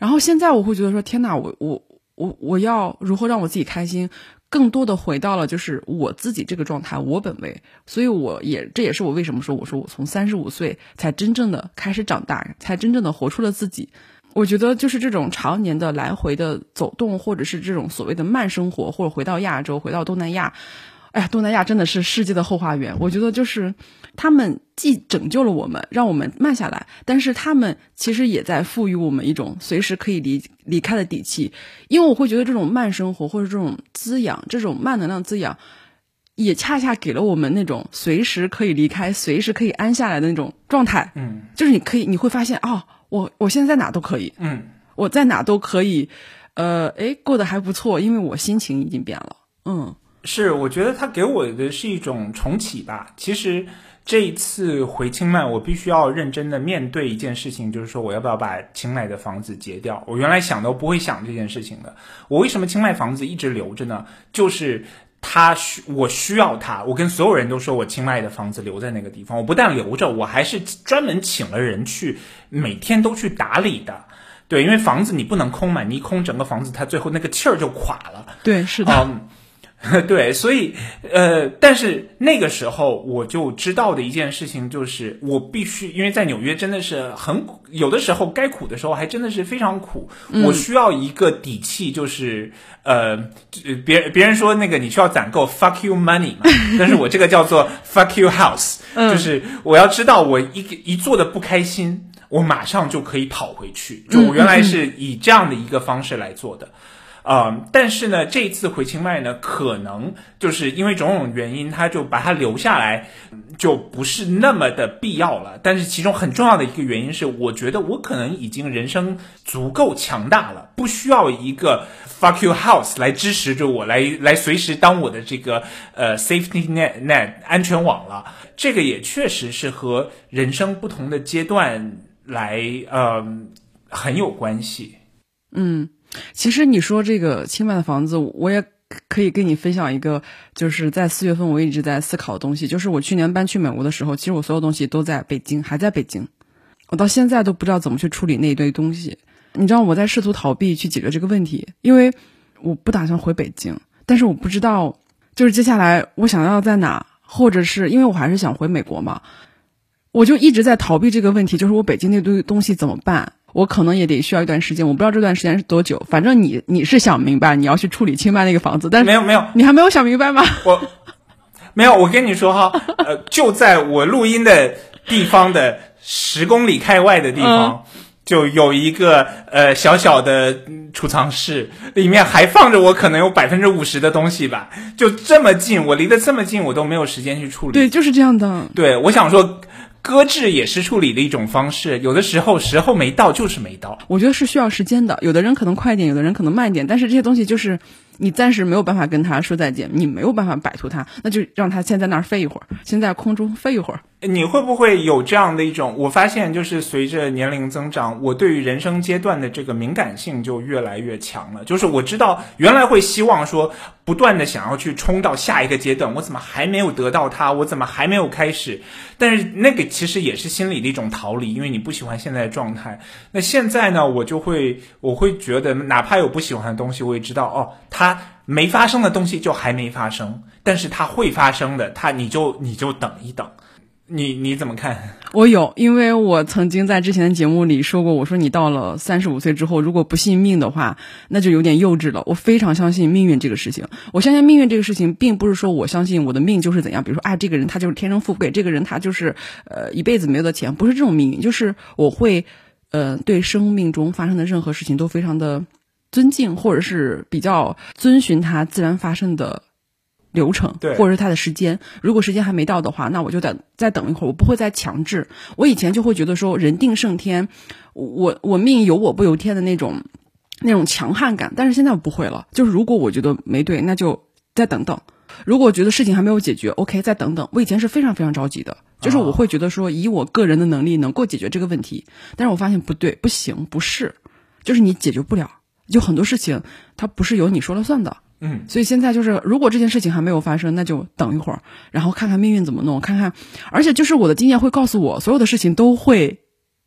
然后现在我会觉得说，天哪，我我我我要如何让我自己开心，更多的回到了就是我自己这个状态，我本位。所以我也这也是我为什么说我说我从三十五岁才真正的开始长大，才真正的活出了自己。我觉得就是这种常年的来回的走动，或者是这种所谓的慢生活，或者回到亚洲，回到东南亚，哎呀，东南亚真的是世界的后花园。我觉得就是他们既拯救了我们，让我们慢下来，但是他们其实也在赋予我们一种随时可以离离开的底气。因为我会觉得这种慢生活或者这种滋养，这种慢能量滋养，也恰恰给了我们那种随时可以离开，随时可以安下来的那种状态。 嗯， 就是你可以你会发现哦，我我现在在哪都可以， 嗯， 我在哪都可以，呃，诶，过得还不错，因为我心情已经变了。嗯， 是，我觉得他给我的是一种重启吧。其实这一次回清迈，我必须要认真的面对一件事情，就是说我要不要把清迈的房子结掉。我原来想都不会想这件事情的。我为什么清迈房子一直留着呢？就是他需我需要他，我跟所有人都说我清迈的房子留在那个地方，我不但留着，我还是专门请了人去，每天都去打理的。对，因为房子你不能空嘛，你一空整个房子它最后那个气儿就垮了。 对，是的。 嗯对，所以呃，但是那个时候我就知道的一件事情就是，我必须，因为在纽约真的是很苦，有的时候该苦的时候还真的是非常苦。嗯、我需要一个底气，就是呃，别别人说那个你需要攒够 fuck you money 嘛，但是我这个叫做 fuck you house，、嗯、就是我要知道我一一做的不开心，我马上就可以跑回去。就我原来是以这样的一个方式来做的。呃，但是呢，这一次回清迈呢，可能就是因为种种原因，他就把它留下来，就不是那么的必要了。但是其中很重要的一个原因是，我觉得我可能已经人生足够强大了，不需要一个 fuck you house 来支持着我，来来随时当我的这个呃 safety net net 安全网了。这个也确实是和人生不同的阶段来呃很有关系。 嗯。其实你说这个清迈的房子，我也可以跟你分享一个，就是在四月份我一直在思考的东西。就是我去年搬去美国的时候，其实我所有东西都在北京，还在北京，我到现在都不知道怎么去处理那一堆东西。你知道我在试图逃避去解决这个问题，因为我不打算回北京，但是我不知道就是接下来我想要在哪，或者是因为我还是想回美国嘛，我就一直在逃避这个问题，就是我北京那堆东西怎么办。我可能也得需要一段时间，我不知道这段时间是多久。反正你你是想明白你要去处理清迈那个房子，但是没有没有， 你还没有想明白吗？ 我没有，我跟你说哈，呃，就在我录音的地方的十公里开外的地方，嗯、就有一个呃小小的储藏室，里面还放着我可能有百分之五十的东西吧，就这么近，我离得这么近，我都没有时间去处理。 对，就是这样的。 对，我想说。搁置也是处理的一种方式，有的时候时候没到就是没到。 我觉得是需要时间的，有的人可能快一点，有的人可能慢一点，但是这些东西就是你暂时没有办法跟他说再见，你没有办法摆脱它，那就让他先在那儿飞一会儿，先在空中飞一会儿。 你会不会有这样的一种，我发现就是随着年龄增长，我对于人生阶段的这个敏感性就越来越强了。就是我知道原来会希望说不断的想要去冲到下一个阶段，我怎么还没有得到它，我怎么还没有开始，但是那个其实也是心理的一种逃离，因为你不喜欢现在的状态。那现在呢，我就会我会觉得哪怕有不喜欢的东西，我也知道哦，它没发生的东西就还没发生，但是它会发生的，它你就你就等一等。你你怎么看？ 我有，因为我曾经在之前的节目里说过，我说你到了三十五岁之后，如果不信命的话，那就有点幼稚了。我非常相信命运这个事情，我相信命运这个事情，并不是说我相信我的命就是怎样，比如说啊，这个人他就是天生富贵，这个人他就是呃一辈子没有的钱，不是这种命运，就是我会呃对生命中发生的任何事情都非常的尊敬，或者是比较遵循它自然发生的流程，或者是它的时间。如果时间还没到的话，那我就等再等一会儿，我不会再强制。我以前就会觉得说人定胜天，我我命由我不由天的那种那种强悍感，但是现在我不会了。就是如果我觉得没对，那就再等等。如果觉得事情还没有解决 OK 再等等。我以前是非常非常着急的，就是我会觉得说以我个人的能力能够解决这个问题，但是我发现不对，不行，不是，就是你解决不了，就很多事情它不是由你说了算的。 嗯， 所以现在就是，如果这件事情还没有发生，那就等一会儿，然后看看命运怎么弄，看看，而且就是我的经验会告诉我，所有的事情都会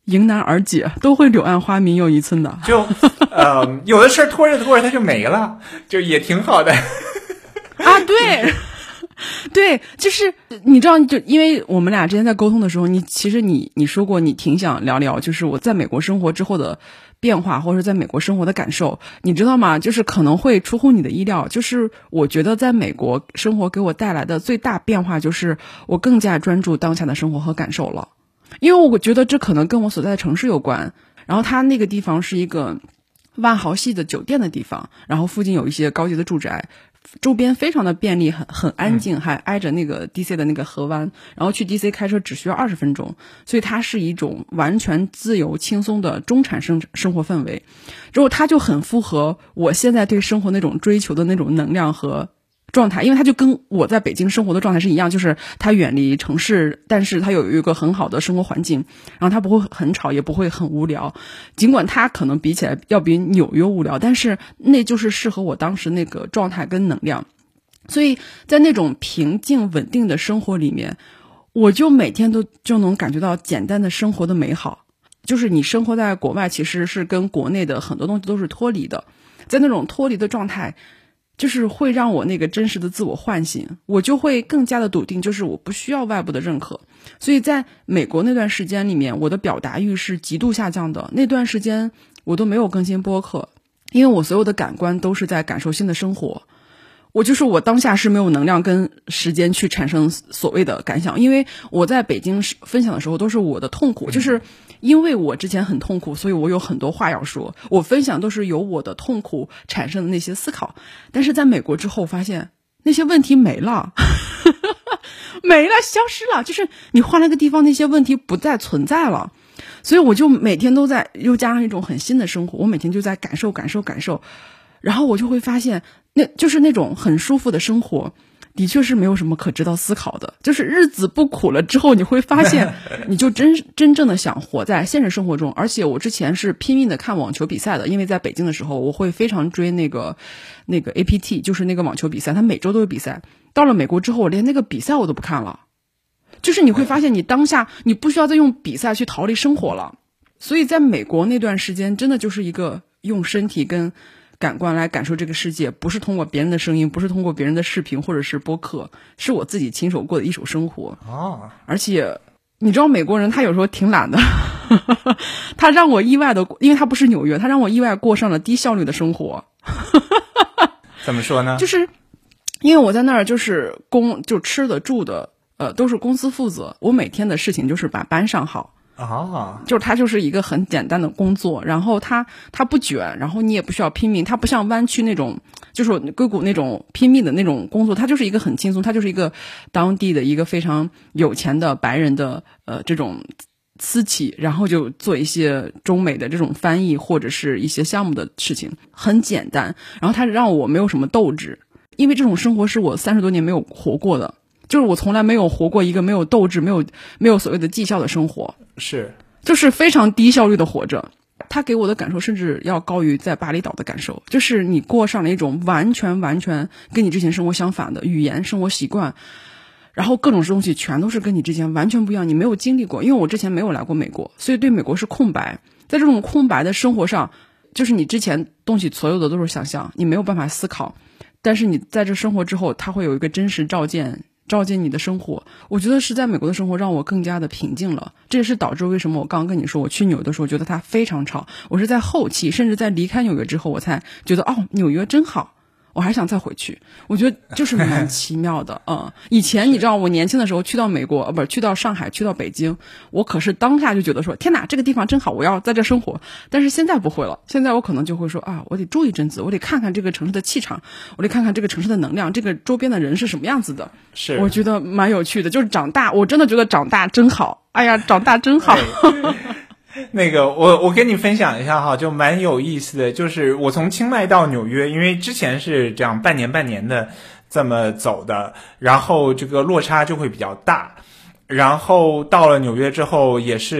迎难而解，都会柳暗花明又一村的。 就呃，有的事儿拖着拖着它就没了，就也挺好的。 啊，对。对，就是你知道，就因为我们俩之前在沟通的时候，你其实你你说过你挺想聊聊，就是我在美国生活之后的变化，或者在美国生活的感受，你知道吗？就是可能会出乎你的意料，就是我觉得在美国生活给我带来的最大变化，就是我更加专注当下的生活和感受了，因为我觉得这可能跟我所在的城市有关。然后它那个地方是一个万豪系的酒店的地方，然后附近有一些高级的住宅，周边非常的便利，很很安静，还挨着那个 D C 的那个河湾，然后去 D C 开车只需要二十分钟，所以它是一种完全自由轻松的中产生生活氛围。之后它就很符合我现在对生活那种追求的那种能量和状态，因为它就跟我在北京生活的状态是一样，就是它远离城市，但是它有一个很好的生活环境，然后它不会很吵，也不会很无聊，尽管它可能比起来要比纽约无聊，但是那就是适合我当时那个状态跟能量。所以在那种平静稳定的生活里面，我就每天都就能感觉到简单的生活的美好。就是你生活在国外其实是跟国内的很多东西都是脱离的，在那种脱离的状态，就是会让我那个真实的自我唤醒，我就会更加的笃定，就是我不需要外部的认可。所以在美国那段时间里面，我的表达欲是极度下降的，那段时间我都没有更新播客，因为我所有的感官都是在感受新的生活。我就是我当下是没有能量跟时间去产生所谓的感想，因为我在北京分享的时候都是我的痛苦，就是因为我之前很痛苦，所以我有很多话要说，我分享都是由我的痛苦产生的那些思考。但是在美国之后发现那些问题没了没了，消失了，就是你换了个地方，那些问题不再存在了。所以我就每天都在，又加上一种很新的生活，我每天就在感受感受感受，然后我就会发现那就是那种很舒服的生活的确是没有什么可知道思考的，就是日子不苦了之后，你会发现你就真真正的想活在现实生活中。而且我之前是拼命的看网球比赛的，因为在北京的时候我会非常追那个那个 A P T， 就是那个网球比赛，它每周都有比赛。到了美国之后，我连那个比赛我都不看了，就是你会发现你当下你不需要再用比赛去逃离生活了。所以在美国那段时间真的就是一个用身体跟感官来感受这个世界，不是通过别人的声音，不是通过别人的视频或者是播客，是我自己亲手过的一手生活。 哦， 而且你知道美国人他有时候挺懒的他让我意外的，因为他不是纽约，他让我意外过上了低效率的生活怎么说呢？ 就是因为我在那儿就是公就吃的住的呃都是公司负责，我每天的事情就是把班上好啊， 就是它就是一个很简单的工作，然后它它不卷，然后你也不需要拼命，它不像湾区那种就是硅谷那种拼命的那种工作，它就是一个很轻松，它就是一个当地的一个非常有钱的白人的呃这种私企，然后就做一些中美的这种翻译或者是一些项目的事情，很简单，然后它让我没有什么斗志，因为这种生活是我三十多年没有活过的，就是我从来没有活过一个没有斗志没有没有所谓的绩效的生活， 是就是非常低效率的活着。他给我的感受甚至要高于在巴厘岛的感受，就是你过上了一种完全完全跟你之前生活相反的语言生活习惯，然后各种东西全都是跟你之前完全不一样，你没有经历过，因为我之前没有来过美国，所以对美国是空白。在这种空白的生活上，就是你之前东西所有的都是想象，你没有办法思考，但是你在这生活之后，它会有一个真实照见照见你的生活。我觉得是在美国的生活让我更加的平静了，这也是导致为什么我刚刚跟你说我去纽约的时候觉得它非常吵，我是在后期甚至在离开纽约之后我才觉得哦，纽约真好，我还想再回去。我觉得就是蛮奇妙的嗯，以前你知道我年轻的时候去到美国，呃，不是去到上海去到北京，我可是当下就觉得说天哪，这个地方真好，我要在这生活。但是现在不会了，现在我可能就会说啊，我得住一阵子，我得看看这个城市的气场，我得看看这个城市的能量，这个周边的人是什么样子的。 是， 我觉得蛮有趣的，就是长大，我真的觉得长大真好，哎呀，长大真好。 那个我我跟你分享一下哈，就蛮有意思的，就是我从清迈到纽约，因为之前是这样半年半年的这么走的，然后这个落差就会比较大，然后到了纽约之后也是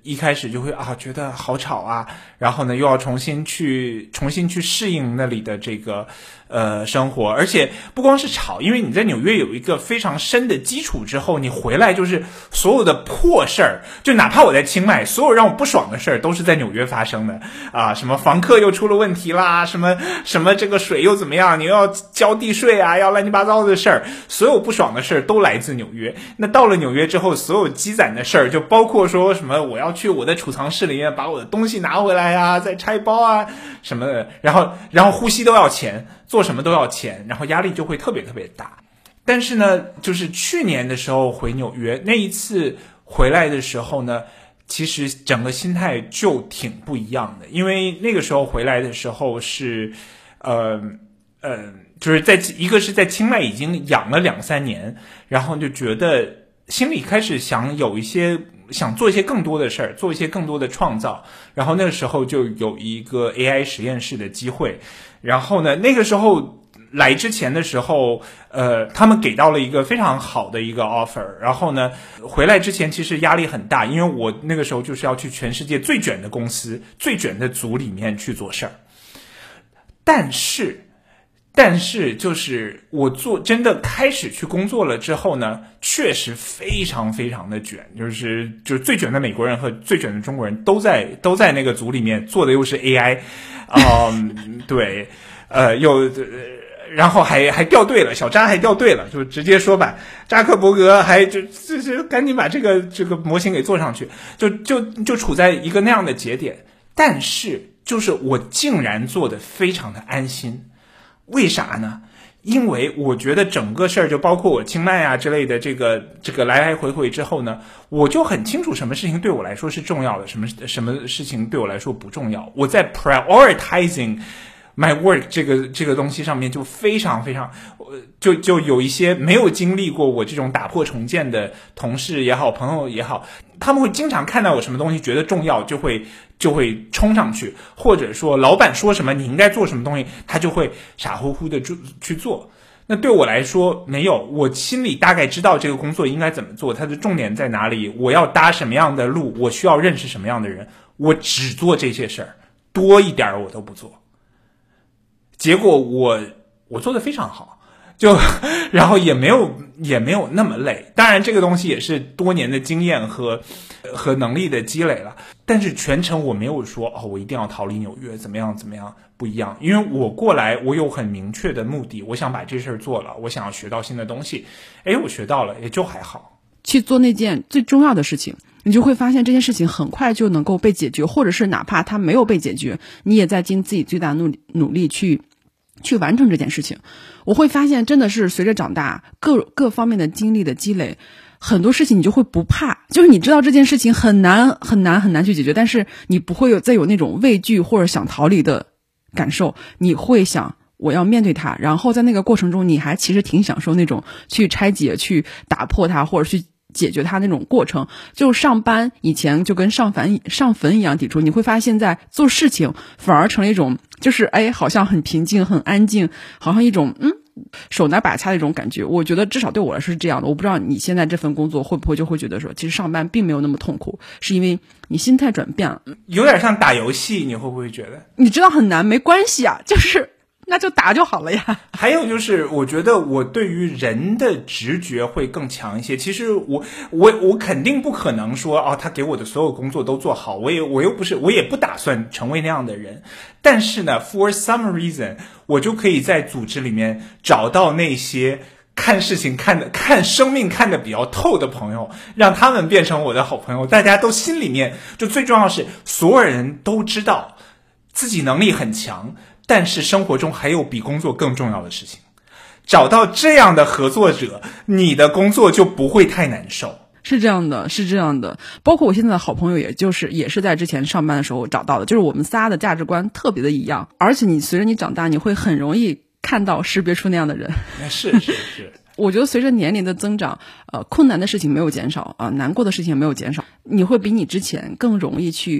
一开始就会啊觉得好吵啊，然后呢又要重新去重新去适应那里的这个呃生活，而且不光是吵，因为你在纽约有一个非常深的基础之后，你回来就是所有的破事儿，就哪怕我在清迈，所有让我不爽的事儿都是在纽约发生的啊，什么房客又出了问题啦，什么什么这个水又怎么样，你又要交地税啊，要乱七八糟的事儿，所有不爽的事儿都来自纽约。那到了纽约之后，所有积攒的事儿，就包括说什么我要去我的储藏室里面把我的东西拿回来啊，再拆包啊什么的，然后然后呼吸都要钱，做什么都要钱，然后压力就会特别特别大。但是呢，就是去年的时候回纽约，那一次回来的时候呢，其实整个心态就挺不一样的，因为那个时候回来的时候是呃呃就是在一个是在清迈已经养了两三年，然后就觉得心里开始想有一些想做一些更多的事儿，做一些更多的创造，然后那个时候就有一个 A I 实验室的机会，然后呢那个时候来之前的时候呃他们给到了一个非常好的一个 offer， 然后呢回来之前其实压力很大，因为我那个时候就是要去全世界最卷的公司最卷的组里面去做事儿，但是但是就是我做真的开始去工作了之后呢，确实非常非常的卷，就是就是最卷的美国人和最卷的中国人都在都在那个组里面做的又是 A I， 嗯，对，呃，又然后还还掉队了，小扎还掉队了，就直接说吧，扎克伯格还就就就赶紧把这个这个模型给做上去，就就就处在一个那样的节点，但是就是我竟然做得非常的安心。为啥呢？因为我觉得整个事儿就包括我清迈啊之类的这个这个来来回回之后呢，我就很清楚什么事情对我来说是重要的，什么什么事情对我来说不重要。我在 prioritizing my work 这个这个东西上面就非常非常就就有一些没有经历过我这种打破重建的同事也好朋友也好，他们会经常看到有什么东西觉得重要就会就会冲上去，或者说老板说什么你应该做什么东西他就会傻乎乎的去做。那对我来说没有，我心里大概知道这个工作应该怎么做，它的重点在哪里，我要搭什么样的路，我需要认识什么样的人，我只做这些事儿，多一点我都不做。结果我我做得非常好，就然后也没有也没有那么累，当然这个东西也是多年的经验和和能力的积累了，但是全程我没有说哦我一定要逃离纽约怎么样怎么样，不一样，因为我过来我有很明确的目的，我想把这事儿做了，我想要学到新的东西，诶我学到了也就还好。 去做那件最重要的事情，你就会发现这件事情很快就能够被解决，或者是哪怕它没有被解决，你也在尽自己最大努力努力去去完成这件事情。我会发现真的是随着长大，各各方面的经历的积累，很多事情你就会不怕，就是你知道这件事情很难很难很难去解决，但是你不会有再有那种畏惧或者想逃离的感受，你会想我要面对它，然后在那个过程中你还其实挺享受那种去拆解去打破它或者去解决它那种过程。就上班以前就跟上坟上坟一样抵触，你会发现现在做事情反而成了一种就是哎好像很平静很安静，好像一种嗯手拿把掐的一种感觉。我觉得至少对我来说是这样的，我不知道你现在这份工作会不会就会觉得说其实上班并没有那么痛苦，是因为你心态转变了， 有点像打游戏，你会不会觉得你知道很难没关系啊，就是那就打就好了呀。 还有就是我觉得我对于人的直觉会更强一些，其实我我我肯定不可能说哦他给我的所有工作都做好，我也我又不是我也不打算成为那样的人，但是呢 for some reason 我就可以在组织里面找到那些看事情看的看生命看得比较透的朋友，让他们变成我的好朋友，大家都心里面就最重要是所有人都知道自己能力很强，但是生活中还有比工作更重要的事情，找到这样的合作者，你的工作就不会太难受。 是这样的，是这样的。包括我现在的好朋友，也就是也是在之前上班的时候找到的，就是我们仨的价值观特别的一样，而且你随着你长大，你会很容易看到识别出那样的人。 是是是。 我觉得随着年龄的增长，呃，困难的事情没有减少啊、呃，难过的事情也没有减少，你会比你之前更容易去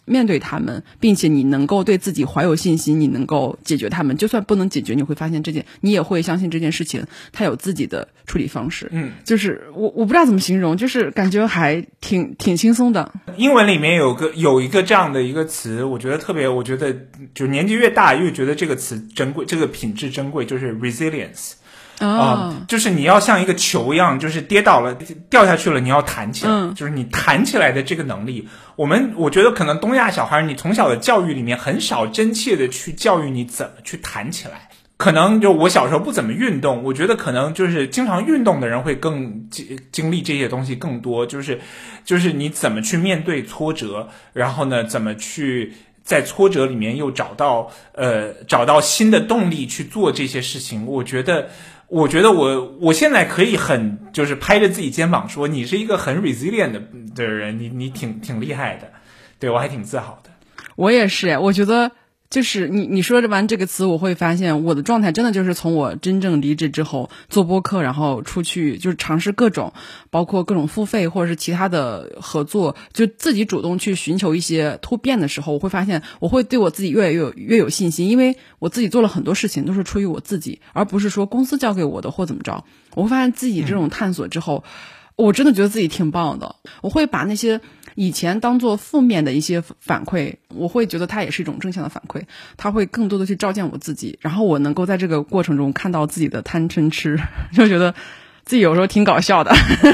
面对他们，并且你能够对自己怀有信心，你能够解决他们，就算不能解决，你会发现这件你也会相信这件事情它有自己的处理方式。 嗯， 就是我我不知道怎么形容，就是感觉还挺挺轻松的。 英文里面有个有一个这样的一个词，我觉得特别，我觉得就年纪越大越觉得这个词珍贵，这个品质珍贵，就是 resilience。啊、 哦呃，就是你要像一个球一样，就是跌倒了掉下去了，你要弹起来， 嗯、 就是你弹起来的这个能力。我们我觉得可能东亚小孩，你从小的教育里面很少真切的去教育你怎么去弹起来。可能就我小时候不怎么运动，我觉得可能就是经常运动的人会更经经历这些东西更多，就是就是你怎么去面对挫折，然后呢，怎么去在挫折里面又找到呃找到新的动力去做这些事情。我觉得。我觉得我我现在可以很就是拍着自己肩膀说，你是一个很 resilient 的的人，你你挺挺厉害的，对我还挺自豪的。 我也是，我觉得就是你你说完这个词，我会发现我的状态真的就是从我真正离职之后做播客，然后出去就是尝试各种，包括各种付费或者是其他的合作，就自己主动去寻求一些突变的时候，我会发现我会对我自己越来越有越有信心，因为我自己做了很多事情都是出于我自己，而不是说公司交给我的或怎么着。我会发现自己这种探索之后，嗯、我真的觉得自己挺棒的。我会把那些以前当做负面的一些反馈，我会觉得它也是一种正向的反馈，它会更多的去照见我自己，然后我能够在这个过程中看到自己的贪嗔痴，就觉得自己有时候挺搞笑的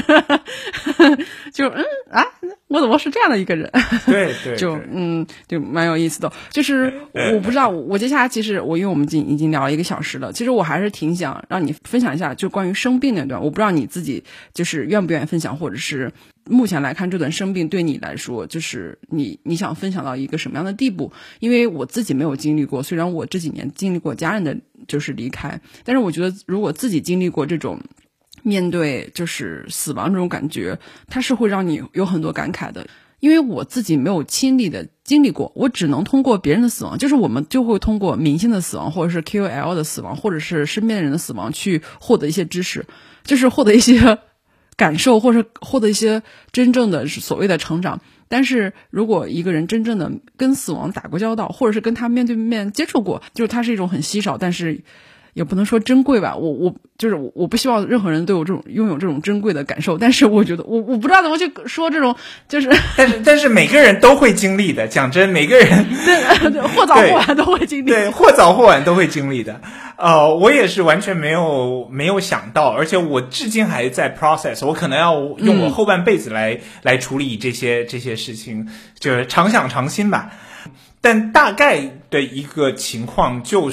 就嗯啊我怎么是这样的一个人对对就嗯就蛮有意思的。就是我不知道我接下来其实我因为我们已经已经聊了一个小时了，其实我还是挺想让你分享一下就关于生病那段，我不知道你自己就是愿不愿意分享，或者是目前来看这段生病对你来说就是你你想分享到一个什么样的地步。因为我自己没有经历过，虽然我这几年经历过家人的就是离开，但是我觉得如果自己经历过这种面对就是死亡这种感觉，它是会让你有很多感慨的。因为我自己没有亲历的经历过，我只能通过别人的死亡，就是我们就会通过明星的死亡，或者是 K O L 的死亡，或者是身边的人的死亡去获得一些知识，就是获得一些感受，或者获得一些真正的所谓的成长。但是如果一个人真正的跟死亡打过交道，或者是跟他面对面接触过，就是它是一种很稀少，但是也不能说珍贵吧，我我就是我我不希望任何人都有这种拥有这种珍贵的感受，但是我觉得我我不知道怎么去说这种，就是但是但是每个人都会经历的，讲真，每个人对对或早或晚都会经历， 对，或早或晚都会经历的。呃，我也是完全没有没有想到，而且我至今还在 process， 我可能要用我后半辈子来、嗯、来处理这些这些事情，就是常想常新吧。但大概的一个情况就是，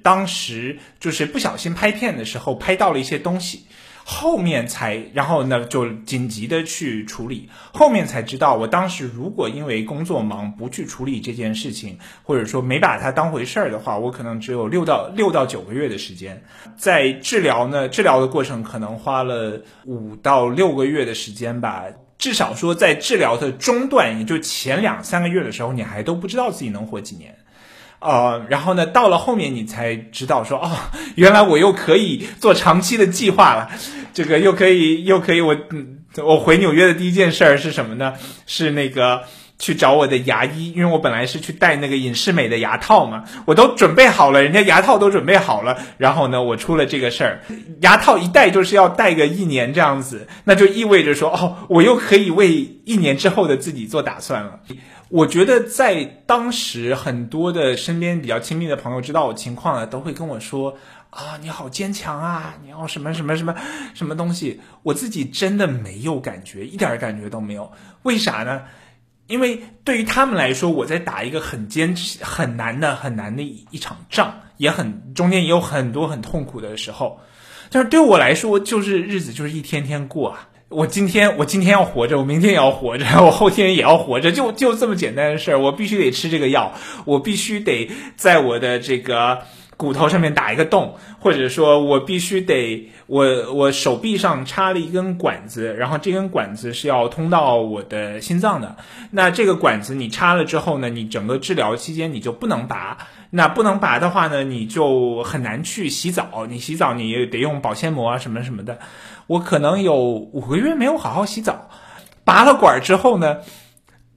当时就是不小心拍片的时候拍到了一些东西，后面才，然后呢就紧急的去处理，后面才知道，我当时如果因为工作忙不去处理这件事情，或者说没把它当回事儿的话，我可能只有六到六到九个月的时间。在治疗呢，治疗的过程可能花了五到六个月的时间吧。至少说在治疗的中段，也就前两三个月的时候，你还都不知道自己能活几年。呃，然后呢，到了后面你才知道说，哦，原来我又可以做长期的计划了，这个又可以又可以我嗯，我回纽约的第一件事儿是什么呢？是那个去找我的牙医，因为我本来是去戴那个隐适美的牙套嘛，我都准备好了，人家牙套都准备好了，然后呢，我出了这个事儿，牙套一戴就是要戴个一年这样子，那就意味着说，哦，我又可以为一年之后的自己做打算了。我觉得在当时很多的身边比较亲密的朋友知道我情况了，都会跟我说啊，你好坚强啊，你要什么什么什么什么东西。我自己真的没有感觉，一点感觉都没有。为啥呢？因为对于他们来说，我在打一个很坚持、很难的、很难的一一场仗，也很中间也有很多很痛苦的时候。但是对我来说，就是日子就是一天天过啊。我今天我今天要活着，我明天也要活着，我后天也要活着，就就这么简单的事儿。我必须得吃这个药，我必须得在我的这个骨头上面打一个洞，或者说我必须得我我手臂上插了一根管子，然后这根管子是要通到我的心脏的。那这个管子你插了之后呢，你整个治疗期间你就不能拔。那不能拔的话呢，你就很难去洗澡，你洗澡你得用保鲜膜啊什么什么的。我可能有五个月没有好好洗澡，拔了管之后呢，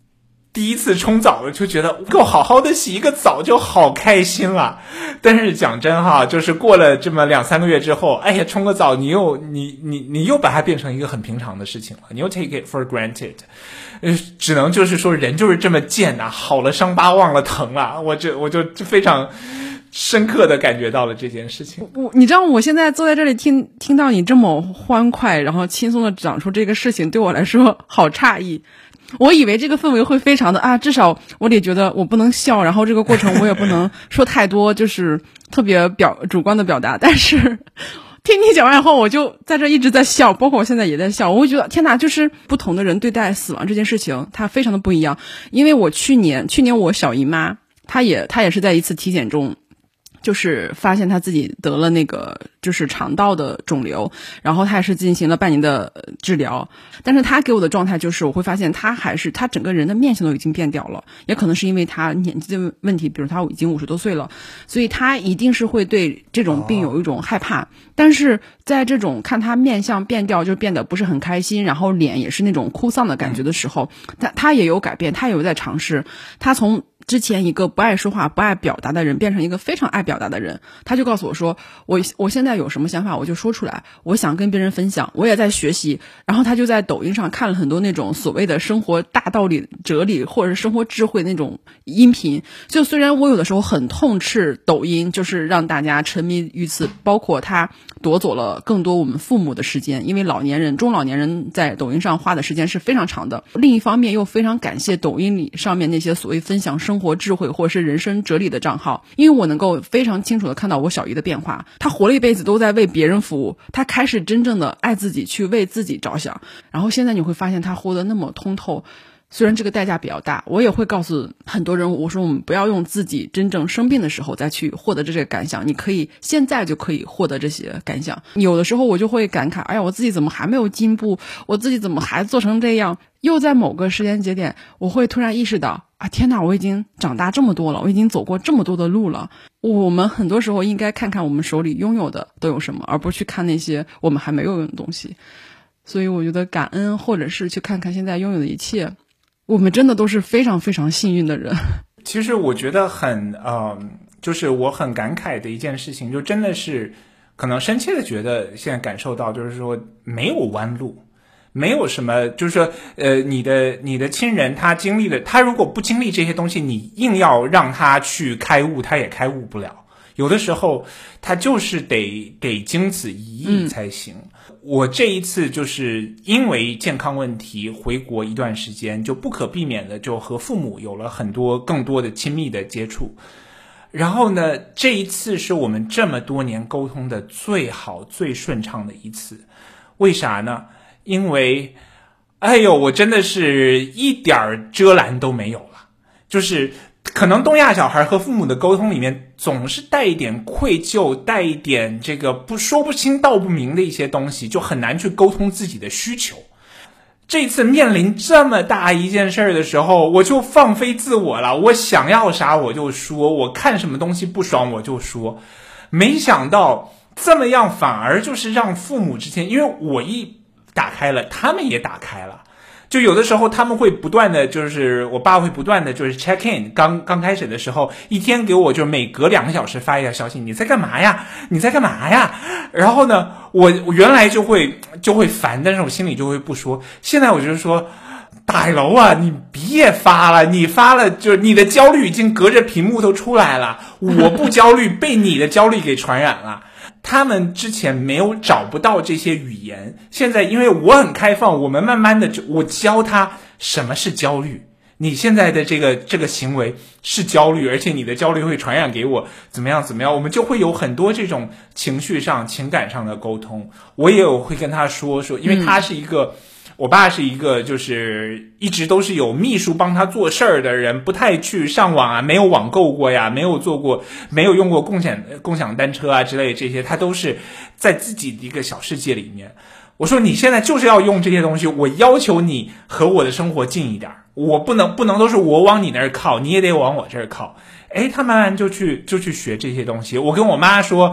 第一次冲澡了，就觉得够好好的洗一个澡就好开心了。但是讲真哈，就是过了这么两三个月之后，哎呀，冲个澡你又你你你又把它变成一个很平常的事情了，你又 take it for granted。呃，只能就是说人就是这么贱呐、啊，好了伤疤忘了疼啊，我这我就非常深刻的感觉到了这件事情。 我你知道我现在坐在这里听听到你这么欢快然后轻松的讲出这个事情，对我来说好诧异。我以为这个氛围会非常的啊，至少我得觉得我不能笑，然后这个过程我也不能说太多就是特别表主观的表达，但是听你讲完以后我就在这一直在笑，包括我现在也在笑。我会觉得天哪，就是不同的人对待死亡这件事情它非常的不一样。因为我去年去年我小姨妈她也她也是在一次体检中就是发现他自己得了那个就是肠道的肿瘤，然后他也是进行了半年的治疗，但是他给我的状态就是我会发现他还是他整个人的面相都已经变掉了，也可能是因为他年纪的问题，比如他已经五十多岁了，所以他一定是会对这种病有一种害怕。但是在这种看他面相变掉就变得不是很开心，然后脸也是那种哭丧的感觉的时候，他他也有改变，他也有在尝试，他从之前一个不爱说话不爱表达的人变成一个非常爱表达的人。他就告诉我说我我现在有什么想法我就说出来，我想跟别人分享，我也在学习。然后他就在抖音上看了很多那种所谓的生活大道理哲理或者是生活智慧那种音频。就虽然我有的时候很痛斥抖音就是让大家沉迷于此，包括他夺走了更多我们父母的时间，因为老年人中老年人在抖音上花的时间是非常长的。另一方面又非常感谢抖音里上面那些所谓分享生活智慧或者是人生哲理的账号，因为我能够非常清楚的看到我小姨的变化。她活了一辈子都在为别人服务，她开始真正的爱自己，去为自己着想，然后现在你会发现她活得那么通透。虽然这个代价比较大，我也会告诉很多人，我说我们不要用自己真正生病的时候再去获得这些感想，你可以现在就可以获得这些感想。有的时候我就会感慨，哎呀，我自己怎么还没有进步，我自己怎么还做成这样。又在某个时间节点我会突然意识到啊，天哪，我已经长大这么多了，我已经走过这么多的路了。我们很多时候应该看看我们手里拥有的都有什么，而不是去看那些我们还没有用的东西。所以我觉得感恩，或者是去看看现在拥有的一切，我们真的都是非常非常幸运的人。 其实我觉得很呃，就是我很感慨的一件事情，就真的是可能深切的觉得现在感受到，就是说没有弯路，没有什么，就是说呃，你的你的亲人他经历了，他如果不经历这些东西，你硬要让他去开悟，他也开悟不了。有的时候他就是得得经此一役才行。嗯，我这一次就是因为健康问题回国一段时间，就不可避免的就和父母有了很多更多的亲密的接触。然后呢，这一次是我们这么多年沟通的最好最顺畅的一次。为啥呢？因为哎呦，我真的是一点遮拦都没有了。就是可能东亚小孩和父母的沟通里面总是带一点愧疚，带一点这个不说不清道不明的一些东西，就很难去沟通自己的需求。这次面临这么大一件事的时候，我就放飞自我了，我想要啥我就说，我看什么东西不爽我就说。没想到这么样反而就是让父母之间，因为我一打开了他们也打开了，就有的时候他们会不断的，就是我爸会不断的就是 check in， 刚刚开始的时候一天给我就每隔两个小时发一条消息，你在干嘛呀你在干嘛呀。然后呢我我原来就会就会烦，但是我心里就会不说。现在我就说大楼啊，你别发了，你发了就是你的焦虑已经隔着屏幕都出来了，我不焦虑被你的焦虑给传染了。他们之前没有找不到这些语言，现在因为我很开放，我们慢慢的我教他什么是焦虑，你现在的这个这个行为是焦虑，而且你的焦虑会传染给我，怎么样怎么样，我们就会有很多这种情绪上情感上的沟通。我也有会跟他说说，因为他是一个、嗯我爸是一个就是一直都是有秘书帮他做事儿的人，不太去上网啊，没有网购过呀，没有做过，没有用过共享共享单车啊之类的这些，他都是在自己的一个小世界里面。我说你现在就是要用这些东西，我要求你和我的生活近一点，我不能不能都是我往你那儿靠，你也得往我这儿靠。诶，他慢慢就去就去学这些东西。我跟我妈说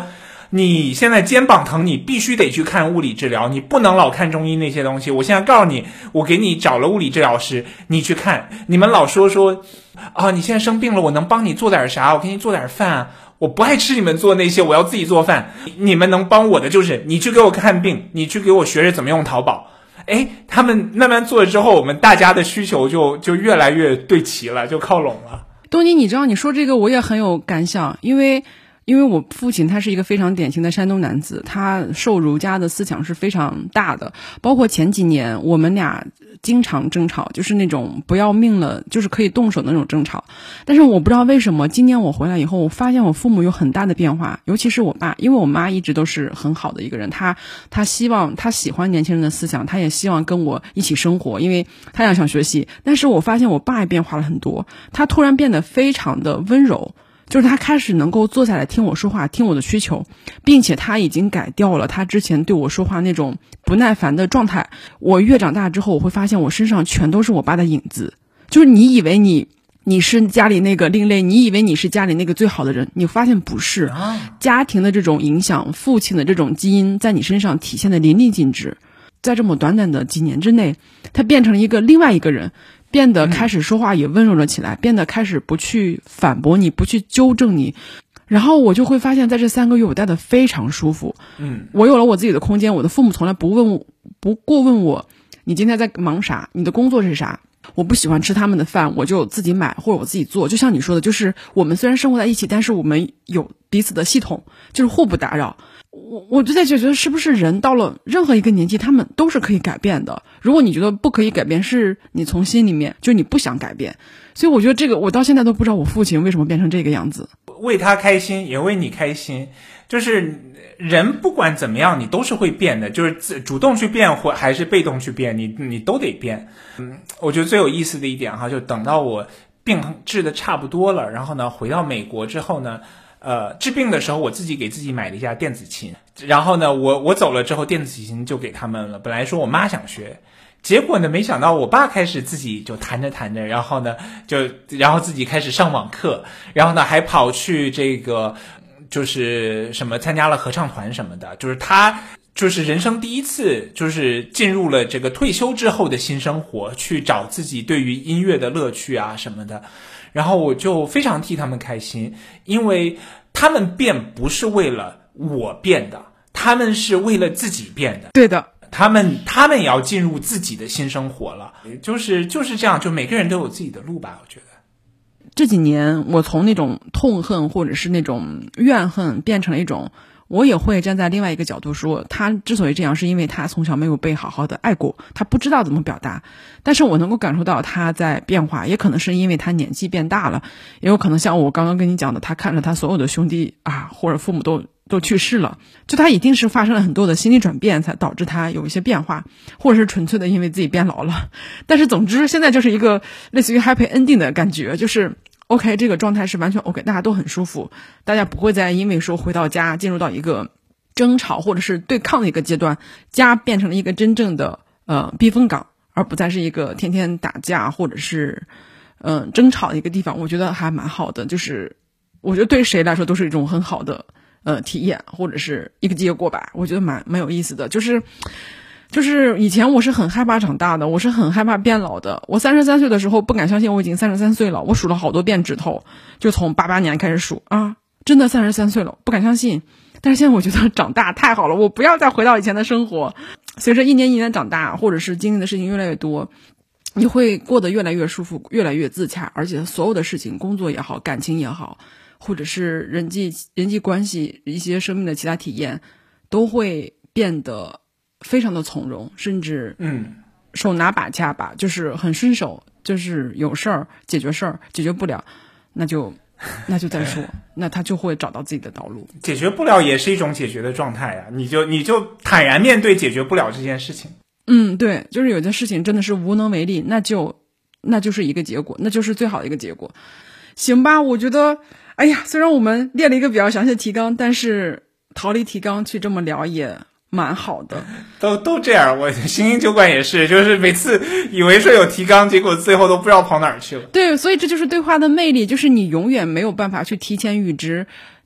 你现在肩膀疼，你必须得去看物理治疗，你不能老看中医那些东西。我现在告诉你，我给你找了物理治疗师，你去看。你们老说说啊，你现在生病了，我能帮你做点啥？我给你做点饭啊。我不爱吃你们做那些，我要自己做饭。你们能帮我的就是你去给我看病，你去给我学着怎么用淘宝。哎，他们慢慢做了之后，我们大家的需求就就越来越对齐了，就靠拢了。 东尼，你知道你说这个我也很有感想，因为因为我父亲他是一个非常典型的山东男子，他受儒家的思想是非常大的，包括前几年我们俩经常争吵，就是那种不要命了就是可以动手的那种争吵。但是我不知道为什么今年我回来以后，我发现我父母有很大的变化，尤其是我爸，因为我妈一直都是很好的一个人，她她希望她喜欢年轻人的思想，她也希望跟我一起生活，因为她也想学习。但是我发现我爸也变化了很多，他突然变得非常的温柔，就是他开始能够坐下来听我说话，听我的需求，并且他已经改掉了他之前对我说话那种不耐烦的状态。我越长大之后，我会发现我身上全都是我爸的影子，就是你以为你你是家里那个另类，你以为你是家里那个最好的人，你发现不是。家庭的这种影响，父亲的这种基因在你身上体现的淋漓尽致。在这么短短的几年之内，他变成了一个另外一个人，变得开始说话也温柔了起来，变得开始不去反驳你，不去纠正你。然后我就会发现在这三个月我待得非常舒服。 嗯， 我有了我自己的空间，我的父母从来不问我不过问我你今天在忙啥，你的工作是啥。我不喜欢吃他们的饭，我就自己买或者我自己做。就像你说的，就是我们虽然生活在一起，但是我们有彼此的系统，就是互不打扰。我我就在觉得是不是人到了任何一个年纪，他们都是可以改变的。如果你觉得不可以改变，是你从心里面就你不想改变。所以我觉得这个我到现在都不知道我父亲为什么变成这个样子。 为他开心也为你开心，就是人不管怎么样你都是会变的，就是自主动去变或还是被动去变，你你都得变。嗯，我觉得最有意思的一点哈，就等到我病治的差不多了，然后呢回到美国之后呢，呃，治病的时候我自己给自己买了一架电子琴，然后呢我我走了之后电子琴就给他们了。本来说我妈想学，结果呢没想到我爸开始自己就弹着弹着，然后呢就然后自己开始上网课，然后呢还跑去这个就是什么参加了合唱团什么的，就是他就是人生第一次就是进入了这个退休之后的新生活，去找自己对于音乐的乐趣啊什么的。然后我就非常替他们开心，因为他们变不是为了我变的，他们是为了自己变的。 对的， 他们他们也要进入自己的新生活了，就是就是这样，就每个人都有自己的路吧，我觉得。 这几年我从那种痛恨或者是那种怨恨变成了一种，我也会站在另外一个角度说，他之所以这样是因为他从小没有被好好的爱过，他不知道怎么表达。但是我能够感受到他在变化，也可能是因为他年纪变大了，也有可能像我刚刚跟你讲的，他看着他所有的兄弟啊或者父母都都去世了，就他一定是发生了很多的心理转变才导致他有一些变化，或者是纯粹的因为自己变老了。但是总之现在就是一个类似于 happy ending 的感觉，就是 OK 这个状态是完全 OK， 大家都很舒服，大家不会再因为说回到家进入到一个争吵或者是对抗的一个阶段，家变成了一个真正的呃避风港，而不再是一个天天打架或者是嗯、呃、争吵的一个地方。我觉得还蛮好的，就是我觉得对谁来说都是一种很好的呃体验或者是一个结果吧，我觉得蛮蛮有意思的。就是就是以前我是很害怕长大的，我是很害怕变老的。我三十三岁的时候不敢相信我已经三十三岁了，我数了好多遍指头，就从八八年开始数啊，真的三十三岁了，不敢相信。但是现在我觉得长大太好了，我不要再回到以前的生活。随着一年一年长大，或者是经历的事情越来越多，你会过得越来越舒服，越来越自洽，而且所有的事情，工作也好，感情也好，或者是人际人际关系，一些生命的其他体验，都会变得非常的从容，甚至嗯， 手拿把掐吧，就是很顺手，就是有事儿解决事儿，解决不了，那就那就再说，那他就会找到自己的道路。 解决不了也是一种解决的状态呀、啊，你就你就坦然面对解决不了这件事情。 嗯，对，就是有些事情真的是无能为力，那就那就是一个结果，那就是最好的一个结果。行吧，我觉得，哎呀，虽然我们列了一个比较详细的提纲，但是逃离提纲去这么聊也蛮好的。 都都这样，我行营酒馆也是，就是每次以为说有提纲，结果最后都不知道跑哪儿去了。 对，所以这就是对话的魅力，就是你永远没有办法去提前预知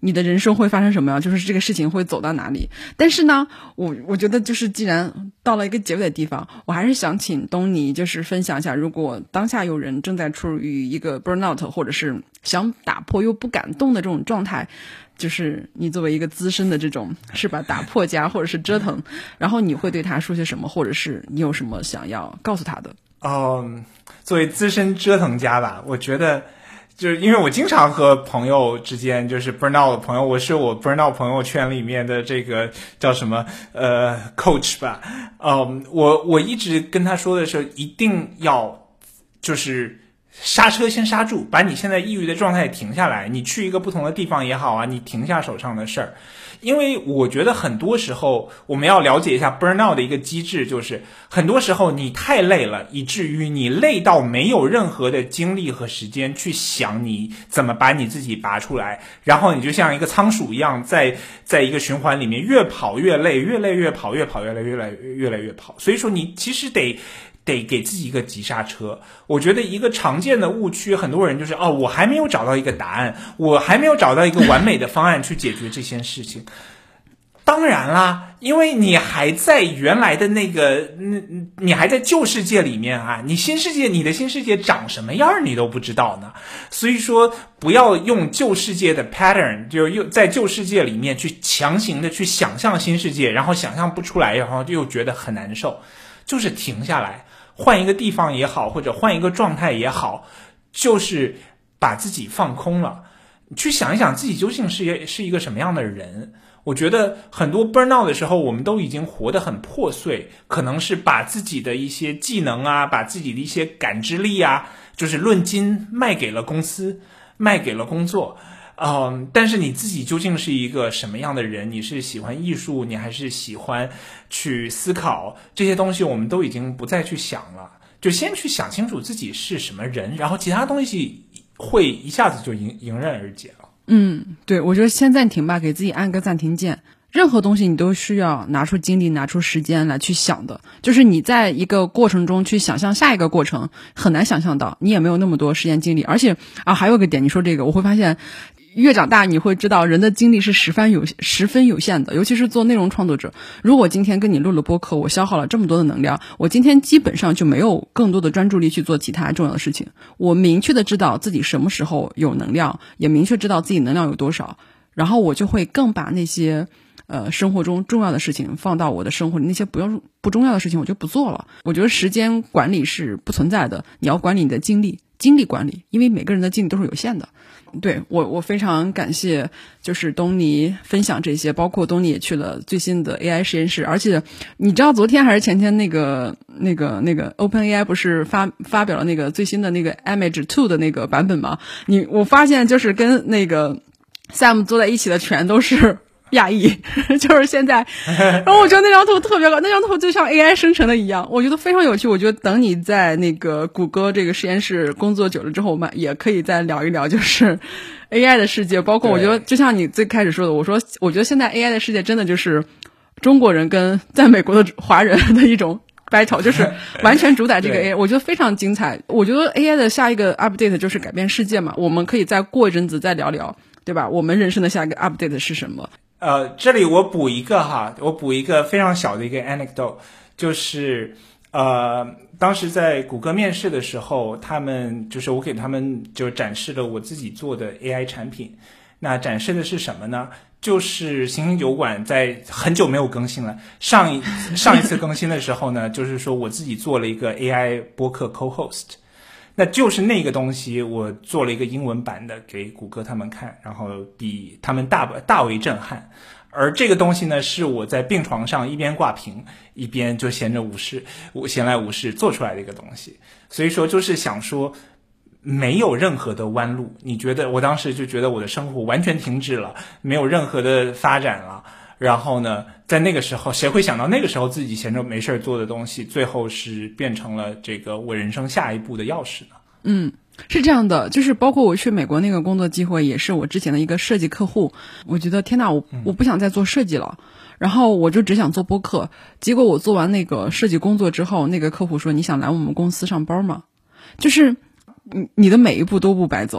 你的人生会发生什么样，就是这个事情会走到哪里。但是呢，我我觉得就是既然到了一个结尾的地方，我还是想请东尼就是分享一下，如果当下有人正在处于一个 burnout 或者是想打破又不敢动的这种状态，就是你作为一个资深的这种是吧打破家或者是折腾，然后你会对他说些什么，或者是你有什么想要告诉他的？ 嗯，作为资深折腾家吧，我觉得就是因为我经常和朋友之间就是 burnout 的朋友，我是我 burnout 朋友圈里面的这个叫什么呃 coach 吧，嗯，我我一直跟他说的是一定要就是刹车先刹住，把你现在抑郁的状态停下来，你去一个不同的地方也好啊，你停下手上的事儿。因为我觉得很多时候我们要了解一下 burnout 的一个机制，就是很多时候你太累了，以至于你累到没有任何的精力和时间去想你怎么把你自己拔出来，然后你就像一个仓鼠一样在在一个循环里面越跑越累，越累越跑，越跑越累，越来越来越跑。所以说你其实得得给自己一个急刹车。我觉得一个常见的误区，很多人就是哦，我还没有找到一个答案，我还没有找到一个完美的方案去解决这件事情。当然啦，因为你还在原来的那个，你还在旧世界里面啊，你新世界，你的新世界长什么样你都不知道呢。所以说，不要用旧世界的 pattern， 就又在旧世界里面去强行的去想象新世界，然后想象不出来，然后又觉得很难受。就是停下来，换一个地方也好，或者换一个状态也好，就是把自己放空了，去想一想自己究竟是是一个什么样的人。我觉得很多 burnout 的时候，我们都已经活得很破碎，可能是把自己的一些技能啊，把自己的一些感知力啊，就是论斤卖给了公司，卖给了工作。嗯，但是你自己究竟是一个什么样的人？你是喜欢艺术，你还是喜欢去思考这些东西？我们都已经不再去想了，就先去想清楚自己是什么人，然后其他东西会一下子就迎迎刃而解了。 嗯，对，我觉得先暂停吧，给自己按个暂停键。任何东西你都需要拿出精力拿出时间来去想的，就是你在一个过程中去想象下一个过程很难想象到，你也没有那么多时间精力。而且啊，还有个点，你说这个我会发现越长大你会知道人的精力是十分有十分有限的，尤其是做内容创作者。如果今天跟你录了播客，我消耗了这么多的能量，我今天基本上就没有更多的专注力去做其他重要的事情。我明确的知道自己什么时候有能量，也明确知道自己能量有多少，然后我就会更把那些呃，生活中重要的事情放到我的生活里，那些不要不重要的事情我就不做了。我觉得时间管理是不存在的，你要管理你的精力，精力管理，因为每个人的精力都是有限的。对，我我非常感谢就是东尼分享这些，包括东尼也去了最新的 A I 实验室，而且你知道昨天还是前天那个那个那个 OpenAI 不是发发表了那个最新的那个 Image 二 的那个版本吗？你我发现就是跟那个 Sam 坐在一起的全都是亚裔，就是现在，然后我觉得那张图特别高，那张图就像 A I 生成的一样，我觉得非常有趣。我觉得等你在那个谷歌这个实验室工作久了之后，我们也可以再聊一聊，就是 A I 的世界。包括我觉得，就像你最开始说的，我说我觉得现在 A I 的世界真的就是中国人跟在美国的华人的一种battle， 就是完全主宰这个 A I， 我觉得非常精彩。我觉得 A I 的下一个 update 就是改变世界嘛，我们可以再过一阵子再聊聊，对吧？我们人生的下一个 update 是什么？ 呃，这里我补一个哈，我补一个非常小的一个 anecdote， 就是呃，当时在谷歌面试的时候，他们就是我给他们就展示了我自己做的 A I 产品。那展示的是什么呢？就是行星酒馆在很久没有更新了，上一上一次更新的时候呢，就是说我自己做了一个 A I 播客 co-host。那就是那个东西，我做了一个英文版的给谷歌他们看，然后比他们大大为震撼。而这个东西呢，是我在病床上一边挂屏，一边就闲着无事，我闲来无事做出来的一个东西。所以说，就是想说，没有任何的弯路。你觉得，我当时就觉得我的生活完全停止了，没有任何的发展了。然后呢，在那个时候，谁会想到那个时候自己闲着没事做的东西，最后是变成了这个我人生下一步的钥匙呢？ 嗯，是这样的，就是包括我去美国那个工作机会，也是我之前的一个设计客户。我觉得天哪，我我不想再做设计了，然后我就只想做播客。结果我做完那个设计工作之后，那个客户说：“你想来我们公司上班吗？”就是你你的每一步都不白走。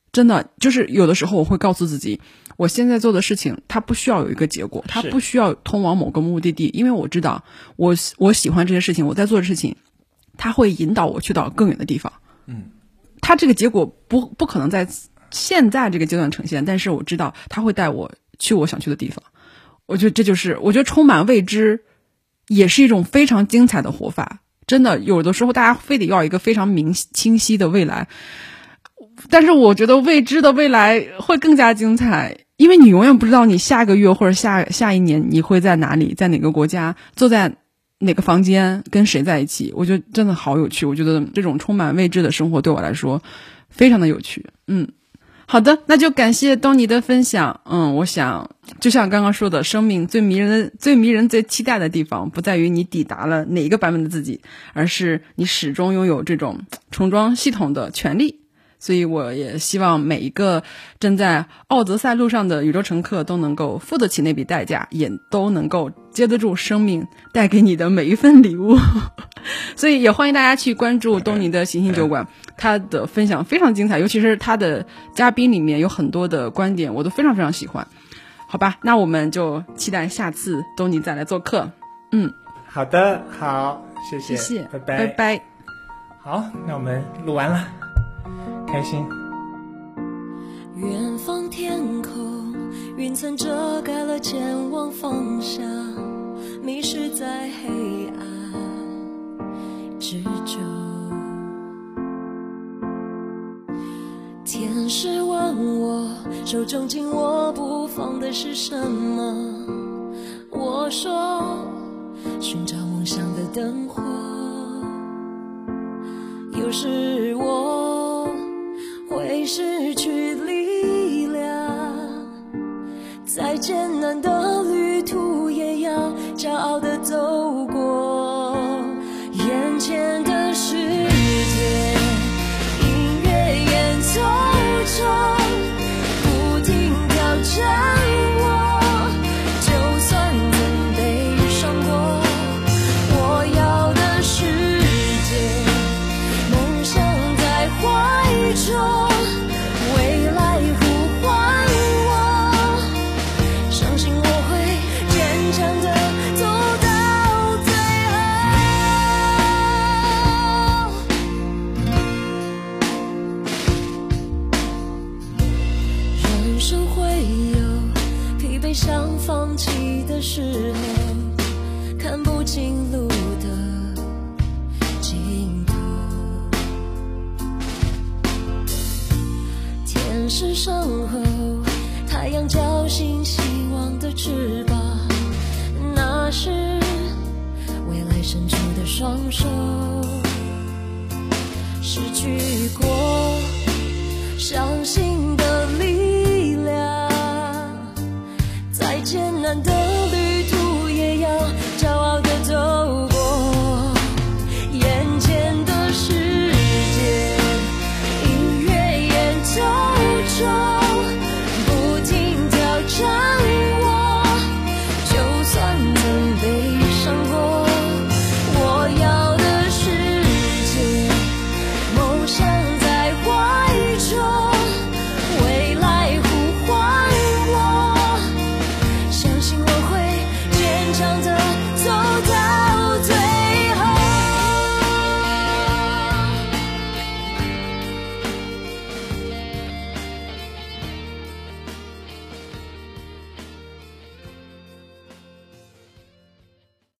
真的就是有的时候我会告诉自己，我现在做的事情它不需要有一个结果，它不需要通往某个目的地，因为我知道我我喜欢这些事情，我在做的事情它会引导我去到更远的地方。 嗯， 它这个结果不不可能在现在这个阶段呈现，但是我知道它会带我去我想去的地方。我觉得这就是我觉得充满未知也是一种非常精彩的活法。真的有的时候大家非得要一个非常明清晰的未来，但是我觉得未知的未来会更加精彩，因为你永远不知道你下个月或者下下一年你会在哪里，在哪个国家，坐在哪个房间，跟谁在一起。我觉得真的好有趣，我觉得这种充满未知的生活对我来说非常的有趣。嗯，好的，那就感谢东尼的分享。嗯，我想就像刚刚说的，生命最迷人的最迷人最期待的地方不在于你抵达了哪一个版本的自己，而是你始终拥有这种重装系统的权利。所以我也希望每一个正在奥德赛路上的宇宙乘客都能够付得起那笔代价，也都能够接得住生命带给你的每一份礼物。所以也欢迎大家去关注东尼的行星酒馆，他的分享非常精彩，尤其是他的嘉宾里面有很多的观点我都非常非常喜欢。好吧，那我们就期待下次东尼再来做客。嗯， 好的，好，谢谢， 谢谢， 拜拜， 拜拜。 好，那我们录完了，开心。 远方天空，云层遮盖了前往方向，迷失在黑暗之中。天使问我，手中紧握不放的是什么？我说，寻找梦想的灯火。有时我会失去力量，再艰难的旅途也要骄傲地走过。眼前的世界，音乐演奏中不停挑战我，就算曾被伤过，我要的世界，梦想在怀中，未来呼唤我，相信我会坚强地走到最后。人生会有疲惫想放弃的时候，看不清路的尽头。天使身后，太阳叫醒希望的翅膀，那是未来伸出的双手。